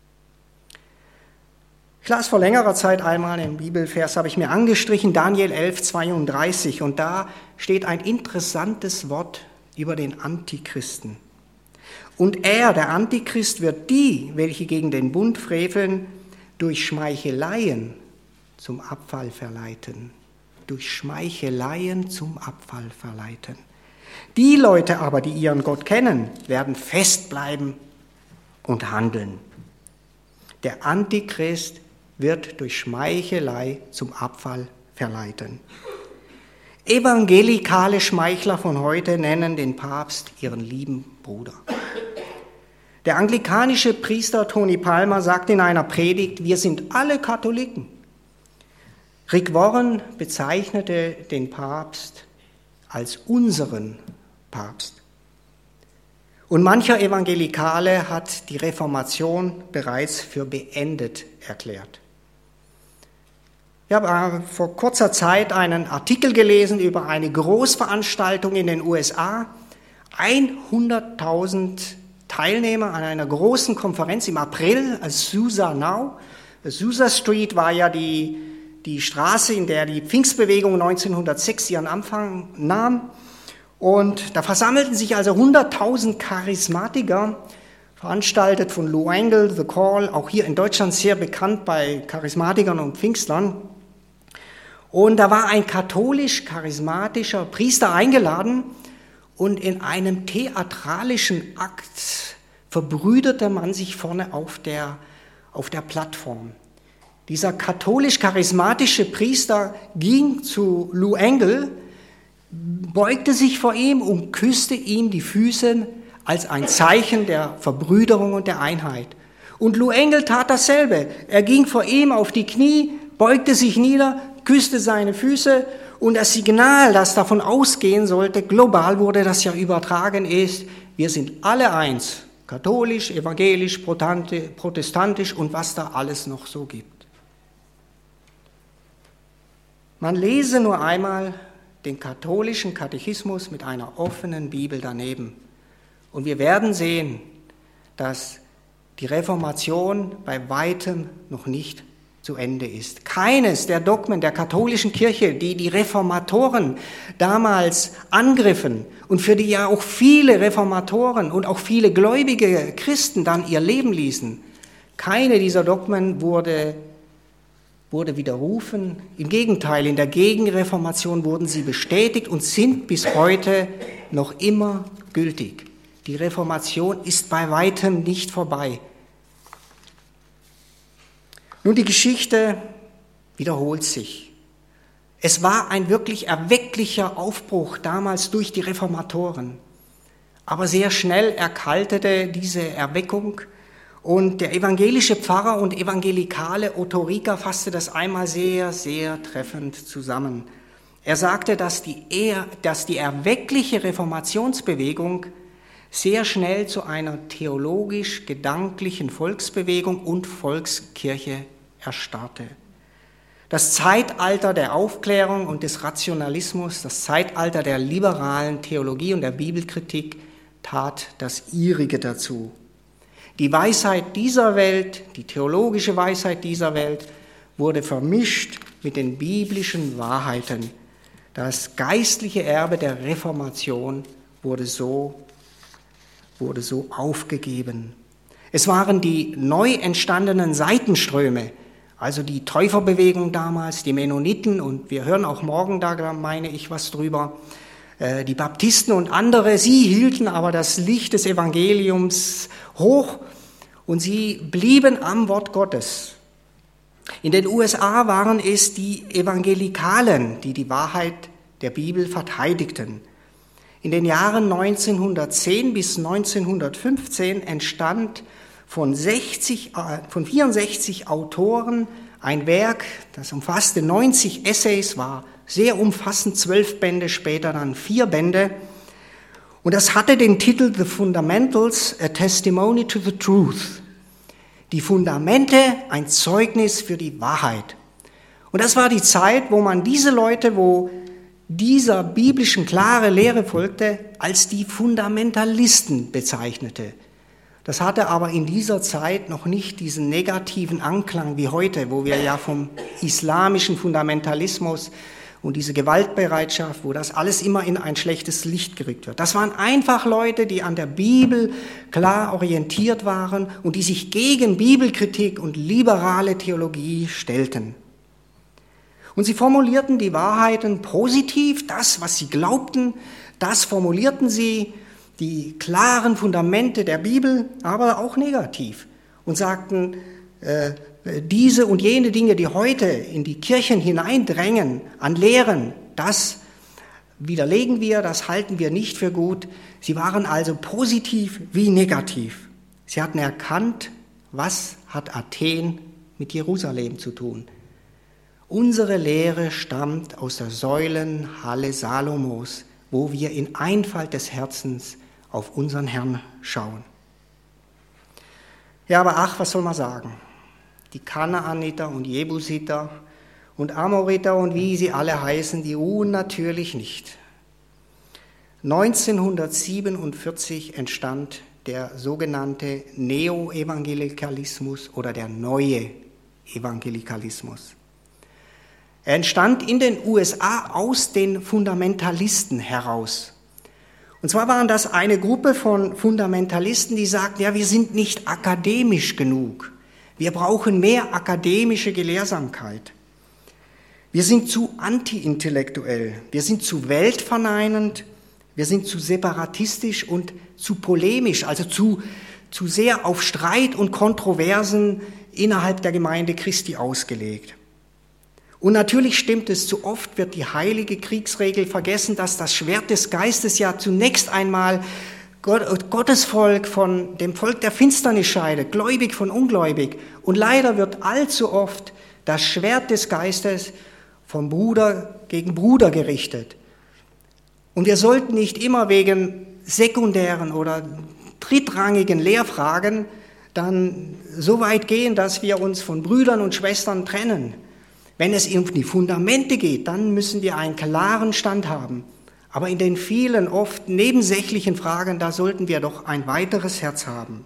Ich las vor längerer Zeit einmal im Bibelvers, habe ich mir angestrichen, Daniel elf, zweiunddreißig, und da steht ein interessantes Wort über den Antichristen. Und er, der Antichrist, wird die, welche gegen den Bund freveln, durch Schmeicheleien zum Abfall verleiten. Durch Schmeicheleien zum Abfall verleiten. Die Leute aber, die ihren Gott kennen, werden festbleiben und handeln. Der Antichrist wird durch Schmeichelei zum Abfall verleiten. Evangelikale Schmeichler von heute nennen den Papst ihren lieben Bruder. Der anglikanische Priester Tony Palmer sagt in einer Predigt, wir sind alle Katholiken. Rick Warren bezeichnete den Papst als unseren Papst. Und mancher Evangelikale hat die Reformation bereits für beendet erklärt. Ich habe vor kurzer Zeit einen Artikel gelesen über eine Großveranstaltung in den U S A. hunderttausend Teilnehmer an einer großen Konferenz im April, Azusa Now. Azusa Street war ja die, die Straße, in der die Pfingstbewegung neunzehnhundertsechs ihren Anfang nahm. Und da versammelten sich also hunderttausend Charismatiker, veranstaltet von Lou Engle, The Call, auch hier in Deutschland sehr bekannt bei Charismatikern und Pfingstlern. Und da war ein katholisch-charismatischer Priester eingeladen und in einem theatralischen Akt verbrüderte man sich vorne auf der, auf der Plattform. Dieser katholisch-charismatische Priester ging zu Lou Engle, beugte sich vor ihm und küsste ihm die Füße als ein Zeichen der Verbrüderung und der Einheit. Und Lou Engle tat dasselbe. Er ging vor ihm auf die Knie, beugte sich nieder, küsste seine Füße, und das Signal, das davon ausgehen sollte, global wurde das ja übertragen, ist, wir sind alle eins, katholisch, evangelisch, protestantisch und was da alles noch so gibt. Man lese nur einmal den katholischen Katechismus mit einer offenen Bibel daneben. Und wir werden sehen, dass die Reformation bei weitem noch nicht zu Ende ist. Keines der Dogmen der katholischen Kirche, die die Reformatoren damals angriffen und für die ja auch viele Reformatoren und auch viele gläubige Christen dann ihr Leben ließen, keine dieser Dogmen wurde, wurde widerrufen. Im Gegenteil, in der Gegenreformation wurden sie bestätigt und sind bis heute noch immer gültig. Die Reformation ist bei weitem nicht vorbei. Nun, die Geschichte wiederholt sich. Es war ein wirklich erwecklicher Aufbruch damals durch die Reformatoren. Aber sehr schnell erkaltete diese Erweckung und der evangelische Pfarrer und evangelikale Otto Rieger fasste das einmal sehr, sehr treffend zusammen. Er sagte, dass die, eher, dass die erweckliche Reformationsbewegung sehr schnell zu einer theologisch-gedanklichen Volksbewegung und Volkskirche erstarrte. Das Zeitalter der Aufklärung und des Rationalismus, das Zeitalter der liberalen Theologie und der Bibelkritik tat das ihrige dazu. Die Weisheit dieser Welt, die theologische Weisheit dieser Welt, wurde vermischt mit den biblischen Wahrheiten. Das geistliche Erbe der Reformation wurde so wurde so aufgegeben. Es waren die neu entstandenen Seitenströme, also die Täuferbewegung damals, die Mennoniten, und wir hören auch morgen, da meine ich was drüber, die Baptisten und andere. Sie hielten aber das Licht des Evangeliums hoch und sie blieben am Wort Gottes. In den U S A waren es die Evangelikalen, die die Wahrheit der Bibel verteidigten. In den Jahren neunzehnhundertzehn bis neunzehnhundertfünfzehn entstand von, sechzig, von vierundsechzig Autoren ein Werk, das umfasste neunzig Essays, war sehr umfassend, zwölf Bände, später dann vier Bände. Und das hatte den Titel The Fundamentals, a Testimony to the Truth. Die Fundamente, ein Zeugnis für die Wahrheit. Und das war die Zeit, wo man diese Leute, wo dieser biblischen klare Lehre folgte, als die Fundamentalisten bezeichnete. Das hatte aber in dieser Zeit noch nicht diesen negativen Anklang wie heute, wo wir ja vom islamischen Fundamentalismus und diese Gewaltbereitschaft, wo das alles immer in ein schlechtes Licht gerückt wird. Das waren einfach Leute, die an der Bibel klar orientiert waren und die sich gegen Bibelkritik und liberale Theologie stellten. Und sie formulierten die Wahrheiten positiv, das, was sie glaubten, das formulierten sie, die klaren Fundamente der Bibel, aber auch negativ und sagten, äh, diese und jene Dinge, die heute in die Kirchen hineindrängen an Lehren, das widerlegen wir, das halten wir nicht für gut. Sie waren also positiv wie negativ. Sie hatten erkannt, was hat Athen mit Jerusalem zu tun. Unsere Lehre stammt aus der Säulenhalle Salomos, wo wir in Einfalt des Herzens auf unseren Herrn schauen. Ja, aber ach, was soll man sagen? Die Kanaaniter und Jebusiter und Amoriter und wie sie alle heißen, die ruhen natürlich nicht. neunzehnhundertsiebenundvierzig entstand der sogenannte Neo-Evangelikalismus oder der neue Evangelikalismus. Er entstand in den U S A aus den Fundamentalisten heraus. Und zwar waren das eine Gruppe von Fundamentalisten, die sagten, ja, wir sind nicht akademisch genug. Wir brauchen mehr akademische Gelehrsamkeit. Wir sind zu anti-intellektuell. Wir sind zu weltverneinend. Wir sind zu separatistisch und zu polemisch, also zu, zu sehr auf Streit und Kontroversen innerhalb der Gemeinde Christi ausgelegt. Und natürlich stimmt es, zu oft wird die heilige Kriegsregel vergessen, dass das Schwert des Geistes ja zunächst einmal Gott, Gottes Volk von dem Volk der Finsternis scheidet, gläubig von ungläubig. Und leider wird allzu oft das Schwert des Geistes vom Bruder gegen Bruder gerichtet. Und wir sollten nicht immer wegen sekundären oder drittrangigen Lehrfragen dann so weit gehen, dass wir uns von Brüdern und Schwestern trennen. Wenn es um die Fundamente geht, dann müssen wir einen klaren Stand haben. Aber in den vielen, oft nebensächlichen Fragen, da sollten wir doch ein weiteres Herz haben.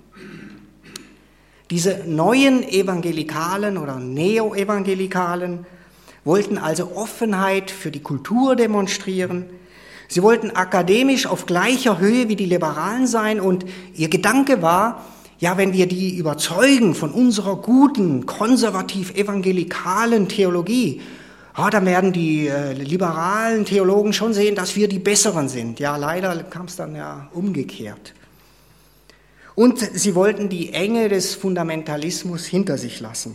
Diese neuen Evangelikalen oder Neo-Evangelikalen wollten also Offenheit für die Kultur demonstrieren. Sie wollten akademisch auf gleicher Höhe wie die Liberalen sein und ihr Gedanke war, ja, wenn wir die überzeugen von unserer guten, konservativ-evangelikalen Theologie, ja, dann werden die äh, liberalen Theologen schon sehen, dass wir die Besseren sind. Ja, leider kam es dann ja umgekehrt. Und sie wollten die Enge des Fundamentalismus hinter sich lassen.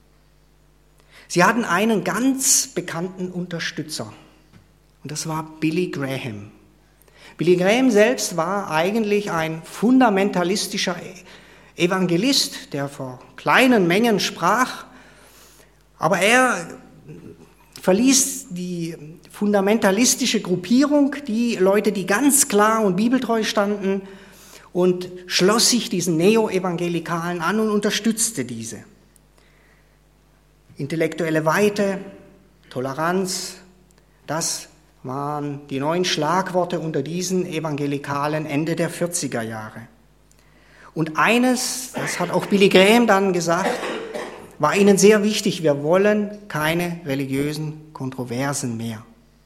Sie hatten einen ganz bekannten Unterstützer, und das war Billy Graham. Billy Graham selbst war eigentlich ein fundamentalistischer Evangelist, der vor kleinen Mengen sprach, aber er verließ die fundamentalistische Gruppierung, die Leute, die ganz klar und bibeltreu standen, und schloss sich diesen Neo-Evangelikalen an und unterstützte diese. Intellektuelle Weite, Toleranz, das waren die neuen Schlagworte unter diesen Evangelikalen Ende der vierziger Jahre. Und eines, das hat auch Billy Graham dann gesagt, war ihnen sehr wichtig: Wir wollen keine religiösen Kontroversen mehr.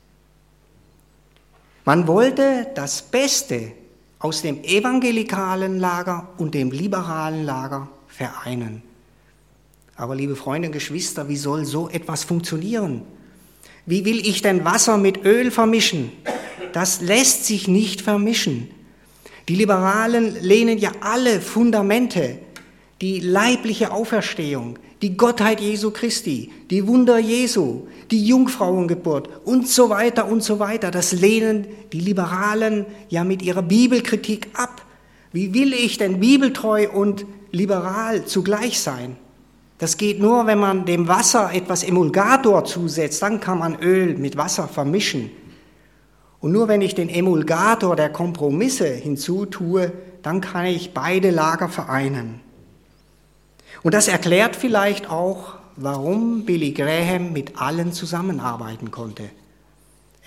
Man wollte das Beste aus dem evangelikalen Lager und dem liberalen Lager vereinen. Aber liebe Freunde und Geschwister, wie soll so etwas funktionieren? Wie will ich denn Wasser mit Öl vermischen? Das lässt sich nicht vermischen. Die Liberalen lehnen ja alle Fundamente, die leibliche Auferstehung, die Gottheit Jesu Christi, die Wunder Jesu, die Jungfrauengeburt und so weiter und so weiter. Das lehnen die Liberalen ja mit ihrer Bibelkritik ab. Wie will ich denn bibeltreu und liberal zugleich sein? Das geht nur, wenn man dem Wasser etwas Emulgator zusetzt, dann kann man Öl mit Wasser vermischen. Und nur wenn ich den Emulgator der Kompromisse hinzutue, dann kann ich beide Lager vereinen. Und das erklärt vielleicht auch, warum Billy Graham mit allen zusammenarbeiten konnte.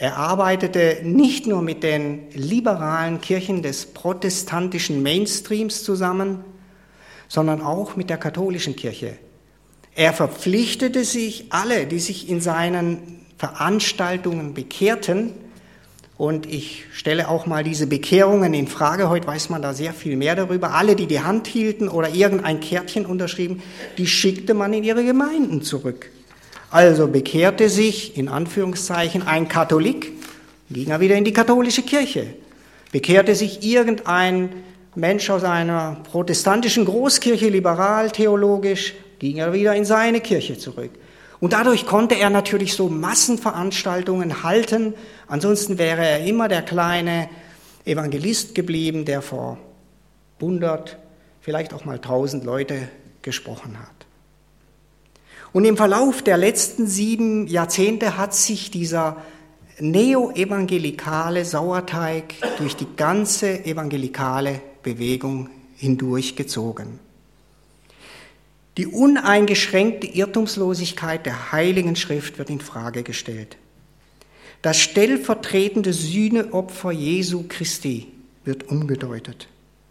Er arbeitete nicht nur mit den liberalen Kirchen des protestantischen Mainstreams zusammen, sondern auch mit der katholischen Kirche. Er verpflichtete sich, alle, die sich in seinen Veranstaltungen bekehrten, und ich stelle auch mal diese Bekehrungen in Frage, heute weiß man da sehr viel mehr darüber, alle, die die Hand hielten oder irgendein Kärtchen unterschrieben, die schickte man in ihre Gemeinden zurück. Also bekehrte sich, in Anführungszeichen, ein Katholik, ging er wieder in die katholische Kirche. Bekehrte sich irgendein Mensch aus einer protestantischen Großkirche, liberal, theologisch, ging er wieder in seine Kirche zurück. Und dadurch konnte er natürlich so Massenveranstaltungen halten, ansonsten wäre er immer der kleine Evangelist geblieben, der vor hundert, vielleicht auch mal tausend Leute gesprochen hat. Und im Verlauf der letzten sieben Jahrzehnte hat sich dieser neo-evangelikale Sauerteig durch die ganze evangelikale Bewegung hindurchgezogen. Die uneingeschränkte Irrtumslosigkeit der Heiligen Schrift wird in Frage gestellt. Das stellvertretende Sühneopfer Jesu Christi wird umgedeutet.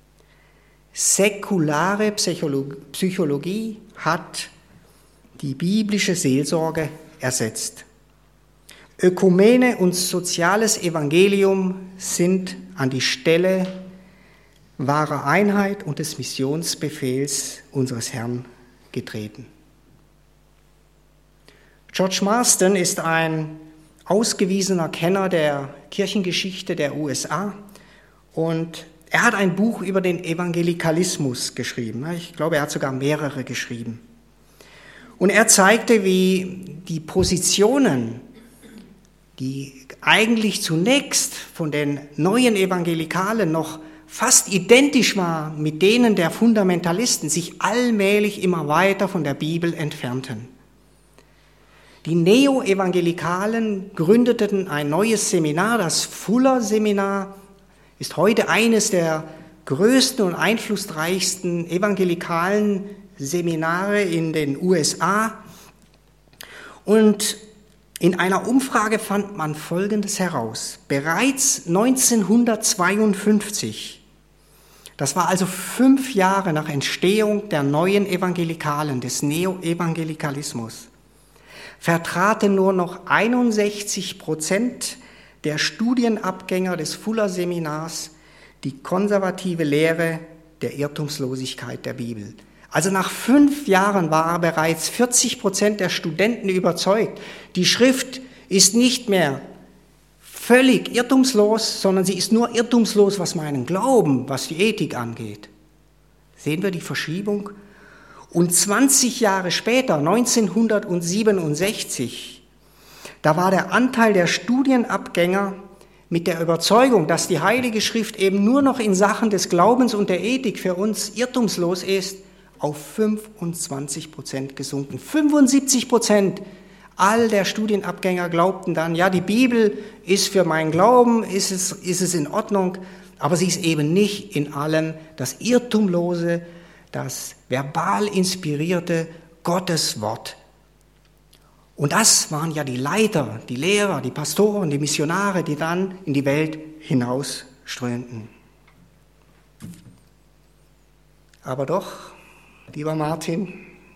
Säkulare Psychologie hat die biblische Seelsorge ersetzt. Ökumene und soziales Evangelium sind an die Stelle wahrer Einheit und des Missionsbefehls unseres Herrn getreten. George Marsden ist ein ausgewiesener Kenner der Kirchengeschichte der U S A und er hat ein Buch über den Evangelikalismus geschrieben. Ich glaube, er hat sogar mehrere geschrieben. Und er zeigte, wie die Positionen, die eigentlich zunächst von den neuen Evangelikalen noch fast identisch waren mit denen der Fundamentalisten, sich allmählich immer weiter von der Bibel entfernten. Die Neo-Evangelikalen gründeten ein neues Seminar, das Fuller-Seminar, ist heute eines der größten und einflussreichsten evangelikalen Seminare in den U S A. Und in einer Umfrage fand man Folgendes heraus. Bereits neunzehnhundertzweiundfünfzig, das war also fünf Jahre nach Entstehung der neuen Evangelikalen, des Neo-Evangelikalismus, vertraten nur noch einundsechzig Prozent der Studienabgänger des Fuller-Seminars die konservative Lehre der Irrtumslosigkeit der Bibel. Also nach fünf Jahren war bereits vierzig Prozent der Studenten überzeugt, die Schrift ist nicht mehr völlig irrtumslos, sondern sie ist nur irrtumslos, was meinen Glauben, was die Ethik angeht. Sehen wir die Verschiebung? Und zwanzig Jahre später, neunzehnhundertsiebenundsechzig, da war der Anteil der Studienabgänger mit der Überzeugung, dass die Heilige Schrift eben nur noch in Sachen des Glaubens und der Ethik für uns irrtumslos ist, auf fünfundzwanzig Prozent gesunken. fünfundsiebzig Prozent all der Studienabgänger glaubten dann, ja, die Bibel ist für meinen Glauben, ist es, ist es in Ordnung, aber sie ist eben nicht in allem das irrtumlose, das verbal inspirierte Gotteswort. Und das waren ja die Leiter, die Lehrer, die Pastoren, die Missionare, die dann in die Welt hinausströmten. Aber doch, lieber Martin,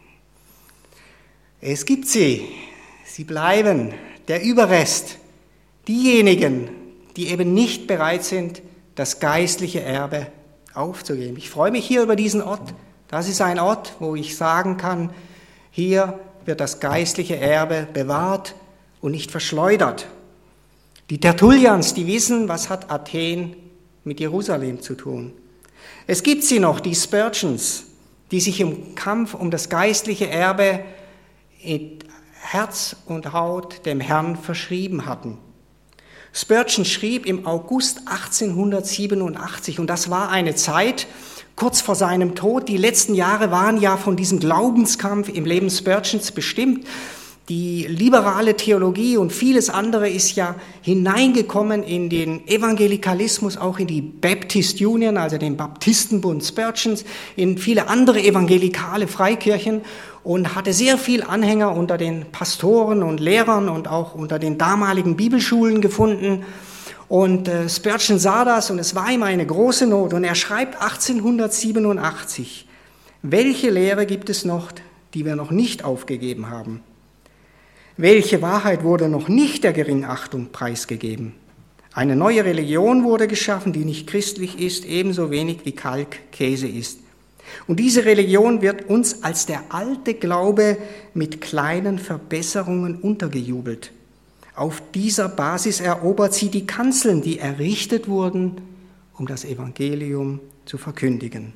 es gibt sie, sie bleiben, der Überrest, diejenigen, die eben nicht bereit sind, das geistliche Erbe aufzugeben. Ich freue mich hier über diesen Ort. Das ist ein Ort, wo ich sagen kann, hier wird das geistliche Erbe bewahrt und nicht verschleudert. Die Tertullians, die wissen, was hat Athen mit Jerusalem zu tun. Es gibt sie noch, die Spurgeons, die sich im Kampf um das geistliche Erbe in Herz und Haut dem Herrn verschrieben hatten. Spurgeon schrieb im August achtzehnhundertsiebenundachtzig, und das war eine Zeit kurz vor seinem Tod. Die letzten Jahre waren ja von diesem Glaubenskampf im Leben Spurgeons bestimmt. Die liberale Theologie und vieles andere ist ja hineingekommen in den Evangelikalismus, auch in die Baptist Union, also den Baptistenbund Spurgeons, in viele andere evangelikale Freikirchen und hatte sehr viel Anhänger unter den Pastoren und Lehrern und auch unter den damaligen Bibelschulen gefunden. Und äh, Spurgeon sah das und es war ihm eine große Not. Und er schreibt achtzehnhundertsiebenundachtzig, welche Lehre gibt es noch, die wir noch nicht aufgegeben haben? Welche Wahrheit wurde noch nicht der Geringachtung preisgegeben? Eine neue Religion wurde geschaffen, die nicht christlich ist, ebenso wenig wie Kalk Käse ist. Und diese Religion wird uns als der alte Glaube mit kleinen Verbesserungen untergejubelt. Auf dieser Basis erobert sie die Kanzeln, die errichtet wurden, um das Evangelium zu verkündigen.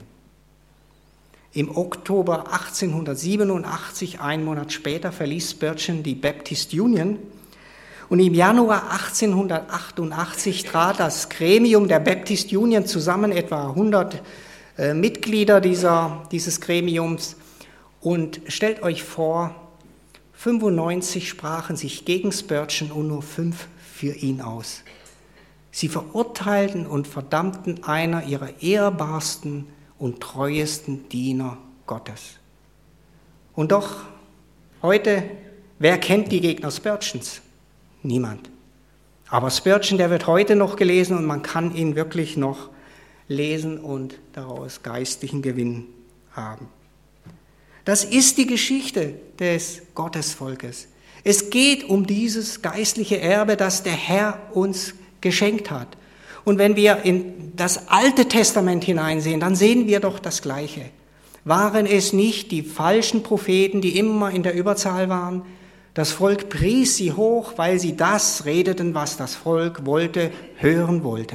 Im Oktober achtzehnhundertsiebenundachtzig, einen Monat später, verließ Spurgeon die Baptist Union und im Januar achtzehnhundertachtundachtzig trat das Gremium der Baptist Union zusammen, etwa hundert äh, Mitglieder dieser, dieses Gremiums. Und stellt euch vor, fünfundneunzig sprachen sich gegen Spurgeon und nur fünf für ihn aus. Sie verurteilten und verdammten einer ihrer ehrbarsten und treuesten Diener Gottes. Und doch, heute, wer kennt die Gegner Spurgeons? Niemand. Aber Spurgeon, der wird heute noch gelesen und man kann ihn wirklich noch lesen und daraus geistlichen Gewinn haben. Das ist die Geschichte des Gottesvolkes. Es geht um dieses geistliche Erbe, das der Herr uns geschenkt hat. Und wenn wir in das Alte Testament hineinsehen, dann sehen wir doch das Gleiche. Waren es nicht die falschen Propheten, die immer in der Überzahl waren? Das Volk pries sie hoch, weil sie das redeten, was das Volk wollte, hören wollte.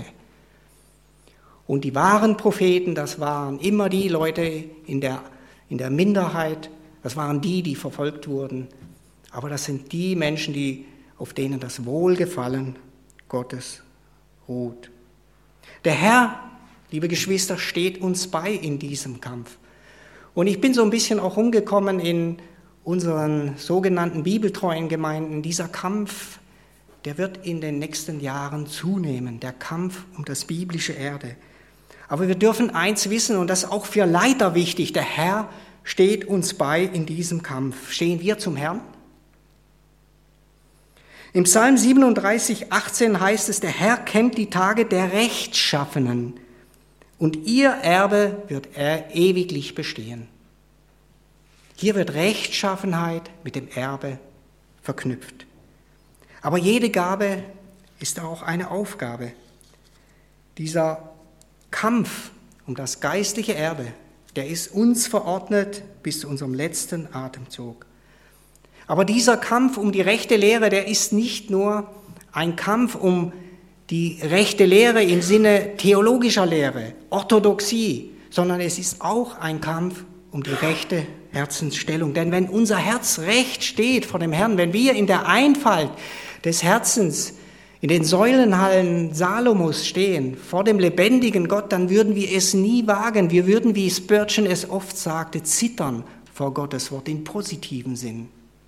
Und die wahren Propheten, das waren immer die Leute in der, in der Minderheit, das waren die, die verfolgt wurden. Aber das sind die Menschen, die, auf denen das Wohlgefallen Gottes ruht. Der Herr, liebe Geschwister, steht uns bei in diesem Kampf. Und ich bin so ein bisschen auch rumgekommen in unseren sogenannten bibeltreuen Gemeinden. Dieser Kampf, der wird in den nächsten Jahren zunehmen, der Kampf um das biblische Erbe. Aber wir dürfen eins wissen, und das ist auch für Leiter wichtig, der Herr steht uns bei in diesem Kampf. Stehen wir zum Herrn? Im Psalm siebenunddreißig, achtzehn heißt es, der Herr kennt die Tage der Rechtschaffenen und ihr Erbe wird er ewiglich bestehen. Hier wird Rechtschaffenheit mit dem Erbe verknüpft. Aber jede Gabe ist auch eine Aufgabe. Dieser Kampf um das geistliche Erbe, der ist uns verordnet bis zu unserem letzten Atemzug. Aber dieser Kampf um die rechte Lehre, der ist nicht nur ein Kampf um die rechte Lehre im Sinne theologischer Lehre, Orthodoxie, sondern es ist auch ein Kampf um die rechte Herzensstellung. Denn wenn unser Herz recht steht vor dem Herrn, wenn wir in der Einfalt des Herzens in den Säulenhallen Salomos stehen, vor dem lebendigen Gott, dann würden wir es nie wagen. Wir würden, wie Spurgeon es oft sagte, zittern vor Gottes Wort im positiven Sinn.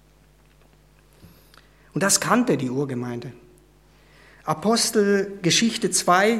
Und das kannte die Urgemeinde. Apostelgeschichte zwei,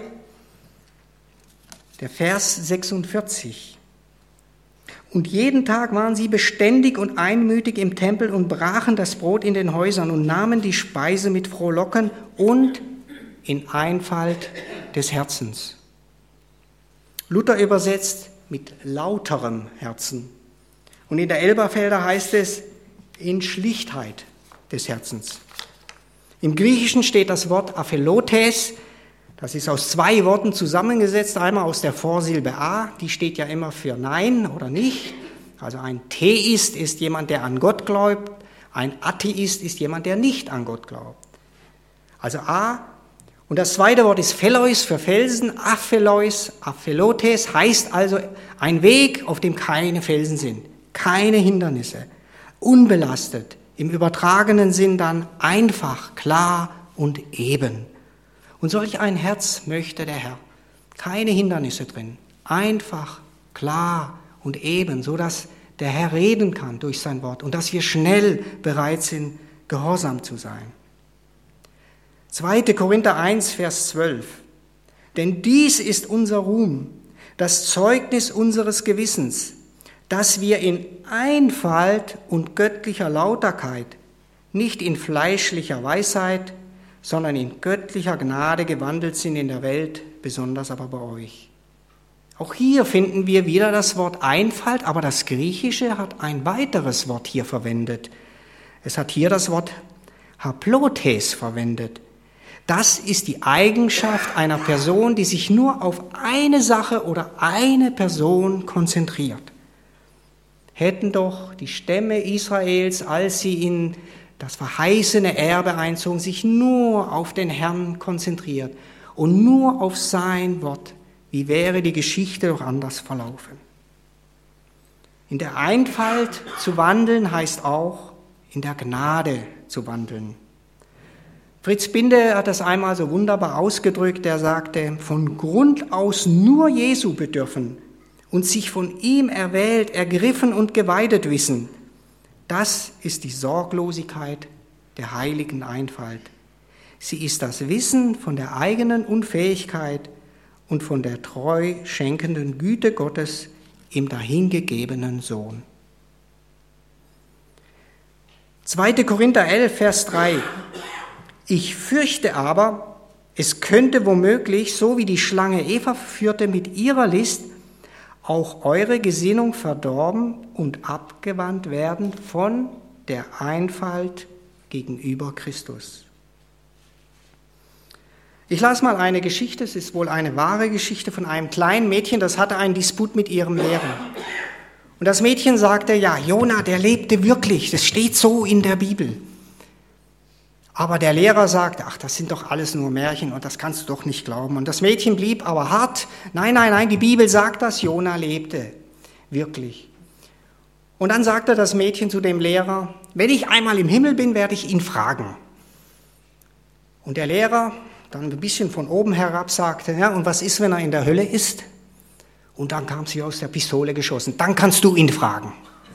der Vers sechsundvierzig. Und jeden Tag waren sie beständig und einmütig im Tempel und brachen das Brot in den Häusern und nahmen die Speise mit Frohlocken und in Einfalt des Herzens. Luther übersetzt mit lauterem Herzen. Und in der Elberfelder heißt es in Schlichtheit des Herzens. Im Griechischen steht das Wort aphelotes, das ist aus zwei Worten zusammengesetzt, einmal aus der Vorsilbe a, die steht ja immer für Nein oder nicht. Also ein Theist ist jemand, der an Gott glaubt, ein Atheist ist jemand, der nicht an Gott glaubt. Also a, und das zweite Wort ist phelois für Felsen, aphelois, aphelotes, heißt also ein Weg, auf dem keine Felsen sind, keine Hindernisse, unbelastet. Im übertragenen Sinn dann einfach, klar und eben. Und solch ein Herz möchte der Herr. Keine Hindernisse drin. Einfach, klar und eben, so dass der Herr reden kann durch sein Wort und dass wir schnell bereit sind, gehorsam zu sein. zweiter Korinther eins, Vers zwölf. Denn dies ist unser Ruhm, das Zeugnis unseres Gewissens, dass wir in Einfalt und göttlicher Lauterkeit, nicht in fleischlicher Weisheit, sondern in göttlicher Gnade gewandelt sind in der Welt, besonders aber bei euch. Auch hier finden wir wieder das Wort Einfalt, aber das Griechische hat ein weiteres Wort hier verwendet. Es hat hier das Wort Haplotes verwendet. Das ist die Eigenschaft einer Person, die sich nur auf eine Sache oder eine Person konzentriert. Hätten doch die Stämme Israels, als sie in das verheißene Erbe einzogen, sich nur auf den Herrn konzentriert und nur auf sein Wort, wie wäre die Geschichte doch anders verlaufen? In der Einfalt zu wandeln heißt auch, in der Gnade zu wandeln. Fritz Binde hat das einmal so wunderbar ausgedrückt, er sagte, von Grund aus nur Jesu bedürfen und sich von ihm erwählt, ergriffen und geweidet wissen, das ist die Sorglosigkeit der heiligen Einfalt. Sie ist das Wissen von der eigenen Unfähigkeit und von der treu schenkenden Güte Gottes im dahingegebenen Sohn. zweiter Korinther elf, Vers drei. Ich fürchte aber, es könnte womöglich, so wie die Schlange Eva verführte mit ihrer List, auch eure Gesinnung verdorben und abgewandt werden von der Einfalt gegenüber Christus. Ich las mal eine Geschichte, es ist wohl eine wahre Geschichte von einem kleinen Mädchen, das hatte einen Disput mit ihrem Lehrer. Und das Mädchen sagte, ja, Jona, der lebte wirklich, das steht so in der Bibel. Aber der Lehrer sagte, ach, das sind doch alles nur Märchen und das kannst du doch nicht glauben. Und das Mädchen blieb aber hart, nein, nein, nein, die Bibel sagt das, Jona lebte wirklich. Und dann sagte das Mädchen zu dem Lehrer, wenn ich einmal im Himmel bin, werde ich ihn fragen. Und der Lehrer dann ein bisschen von oben herab sagte, ja, und was ist, wenn er in der Hölle ist? Und dann kam sie aus der Pistole geschossen, dann kannst du ihn fragen.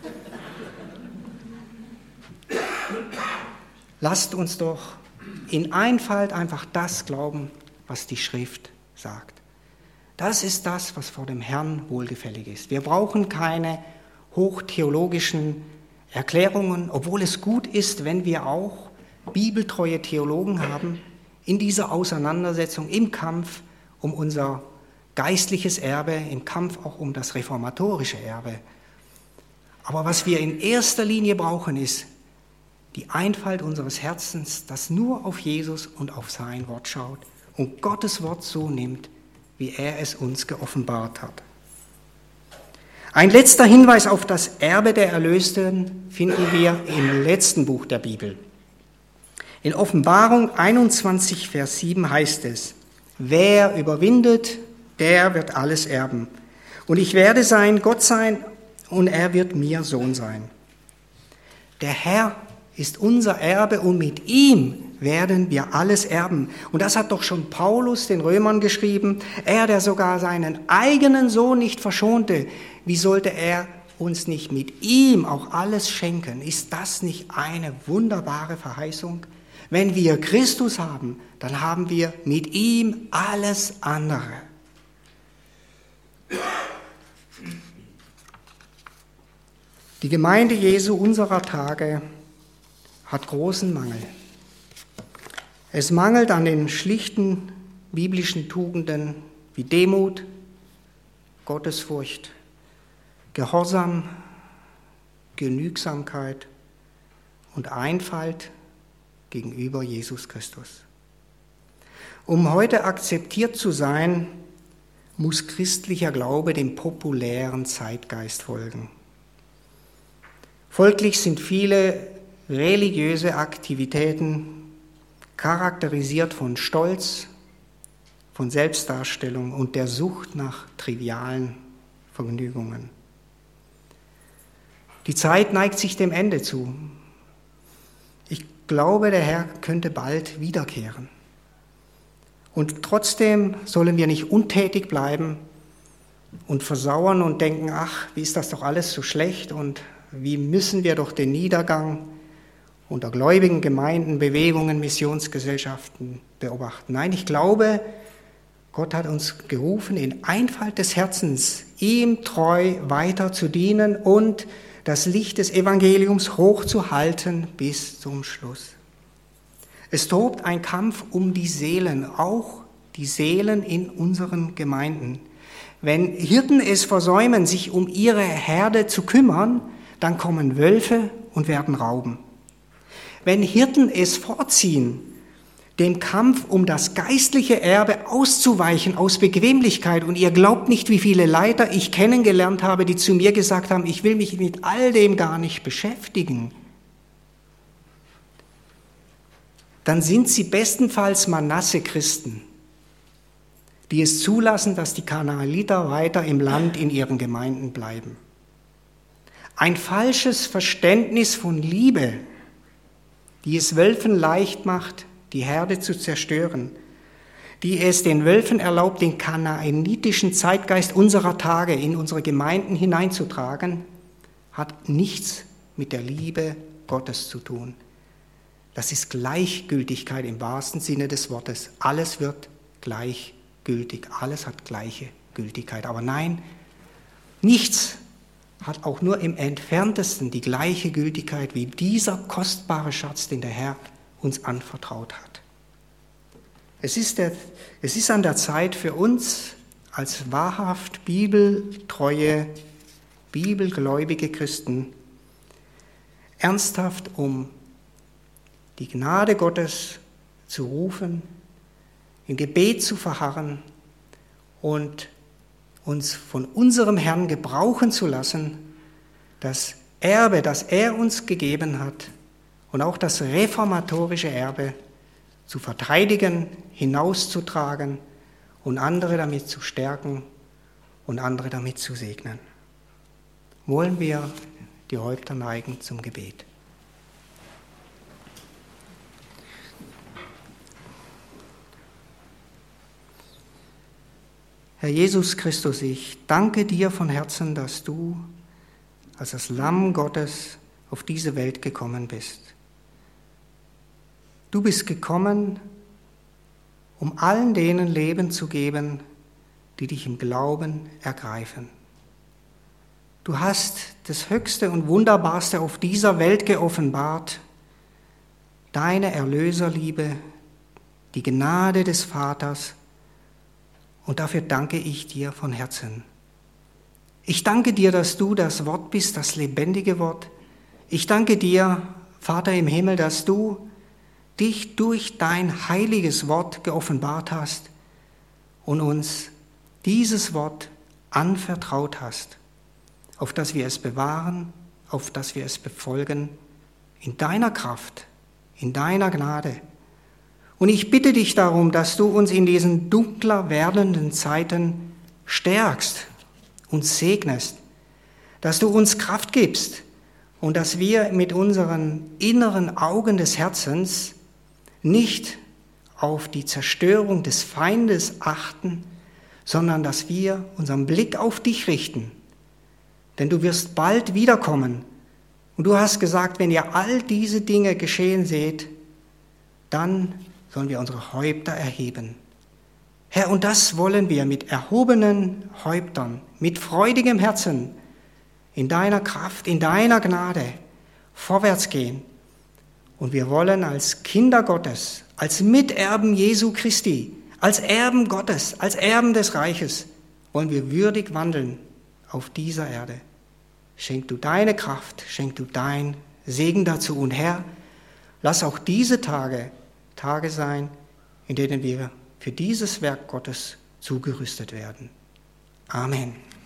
Lasst uns doch in Einfalt einfach das glauben, was die Schrift sagt. Das ist das, was vor dem Herrn wohlgefällig ist. Wir brauchen keine hochtheologischen Erklärungen, obwohl es gut ist, wenn wir auch bibeltreue Theologen haben, in dieser Auseinandersetzung, im Kampf um unser geistliches Erbe, im Kampf auch um das reformatorische Erbe. Aber was wir in erster Linie brauchen, ist die Einfalt unseres Herzens, das nur auf Jesus und auf sein Wort schaut und Gottes Wort so nimmt, wie er es uns geoffenbart hat. Ein letzter Hinweis auf das Erbe der Erlösten finden wir im letzten Buch der Bibel. In Offenbarung einundzwanzig, Vers sieben heißt es, wer überwindet, der wird alles erben. Und ich werde sein Gott sein und er wird mir Sohn sein. Der Herr ist unser Erbe und mit ihm werden wir alles erben. Und das hat doch schon Paulus den Römern geschrieben. Er, der sogar seinen eigenen Sohn nicht verschonte, wie sollte er uns nicht mit ihm auch alles schenken? Ist das nicht eine wunderbare Verheißung? Wenn wir Christus haben, dann haben wir mit ihm alles andere. Die Gemeinde Jesu unserer Tage hat großen Mangel. Es mangelt an den schlichten biblischen Tugenden wie Demut, Gottesfurcht, Gehorsam, Genügsamkeit und Einfalt gegenüber Jesus Christus. Um heute akzeptiert zu sein, muss christlicher Glaube dem populären Zeitgeist folgen. Folglich sind viele religiöse Aktivitäten charakterisiert von Stolz, von Selbstdarstellung und der Sucht nach trivialen Vergnügungen. Die Zeit neigt sich dem Ende zu. Ich glaube, der Herr könnte bald wiederkehren. Und trotzdem sollen wir nicht untätig bleiben, und versauern und denken, ach, wie ist das doch alles so schlecht und wie müssen wir doch den Niedergang unter gläubigen Gemeinden, Bewegungen, Missionsgesellschaften beobachten. Nein, ich glaube, Gott hat uns gerufen, in Einfalt des Herzens ihm treu weiter zu dienen und das Licht des Evangeliums hochzuhalten bis zum Schluss. Es tobt ein Kampf um die Seelen, auch die Seelen in unseren Gemeinden. Wenn Hirten es versäumen, sich um ihre Herde zu kümmern, dann kommen Wölfe und werden rauben. Wenn Hirten es vorziehen, dem Kampf um das geistliche Erbe auszuweichen aus Bequemlichkeit, und ihr glaubt nicht, wie viele Leiter ich kennengelernt habe, die zu mir gesagt haben, ich will mich mit all dem gar nicht beschäftigen, dann sind sie bestenfalls Manasse-Christen, die es zulassen, dass die Kanaaniter weiter im Land in ihren Gemeinden bleiben. Ein falsches Verständnis von Liebe, die es Wölfen leicht macht, die Herde zu zerstören, die es den Wölfen erlaubt, den kanaanitischen Zeitgeist unserer Tage in unsere Gemeinden hineinzutragen, hat nichts mit der Liebe Gottes zu tun. Das ist Gleichgültigkeit im wahrsten Sinne des Wortes. Alles wird gleichgültig, alles hat gleiche Gültigkeit. Aber nein, nichts hat auch nur im Entferntesten die gleiche Gültigkeit wie dieser kostbare Schatz, den der Herr uns anvertraut hat. Es ist, der, es ist an der Zeit für uns als wahrhaft bibeltreue, bibelgläubige Christen ernsthaft um die Gnade Gottes zu rufen, im Gebet zu verharren und uns von unserem Herrn gebrauchen zu lassen, das Erbe, das er uns gegeben hat, und auch das reformatorische Erbe zu verteidigen, hinauszutragen und andere damit zu stärken und andere damit zu segnen. Wollen wir die Häupter neigen zum Gebet. Herr Jesus Christus, ich danke dir von Herzen, dass du als das Lamm Gottes auf diese Welt gekommen bist. Du bist gekommen, um allen denen Leben zu geben, die dich im Glauben ergreifen. Du hast das Höchste und Wunderbarste auf dieser Welt geoffenbart, deine Erlöserliebe, die Gnade des Vaters, und dafür danke ich dir von Herzen. Ich danke dir, dass du das Wort bist, das lebendige Wort. Ich danke dir, Vater im Himmel, dass du dich durch dein heiliges Wort geoffenbart hast und uns dieses Wort anvertraut hast, auf das wir es bewahren, auf das wir es befolgen, in deiner Kraft, in deiner Gnade. Und ich bitte dich darum, dass du uns in diesen dunkler werdenden Zeiten stärkst und segnest, dass du uns Kraft gibst und dass wir mit unseren inneren Augen des Herzens nicht auf die Zerstörung des Feindes achten, sondern dass wir unseren Blick auf dich richten. Denn du wirst bald wiederkommen. Und du hast gesagt, wenn ihr all diese Dinge geschehen seht, dann sollen wir unsere Häupter erheben. Herr, und das wollen wir mit erhobenen Häuptern, mit freudigem Herzen, in deiner Kraft, in deiner Gnade vorwärts gehen. Und wir wollen als Kinder Gottes, als Miterben Jesu Christi, als Erben Gottes, als Erben des Reiches, wollen wir würdig wandeln auf dieser Erde. Schenk du deine Kraft, schenk du dein Segen dazu. Und Herr, lass auch diese Tage Tage sein, in denen wir für dieses Werk Gottes zugerüstet werden. Amen.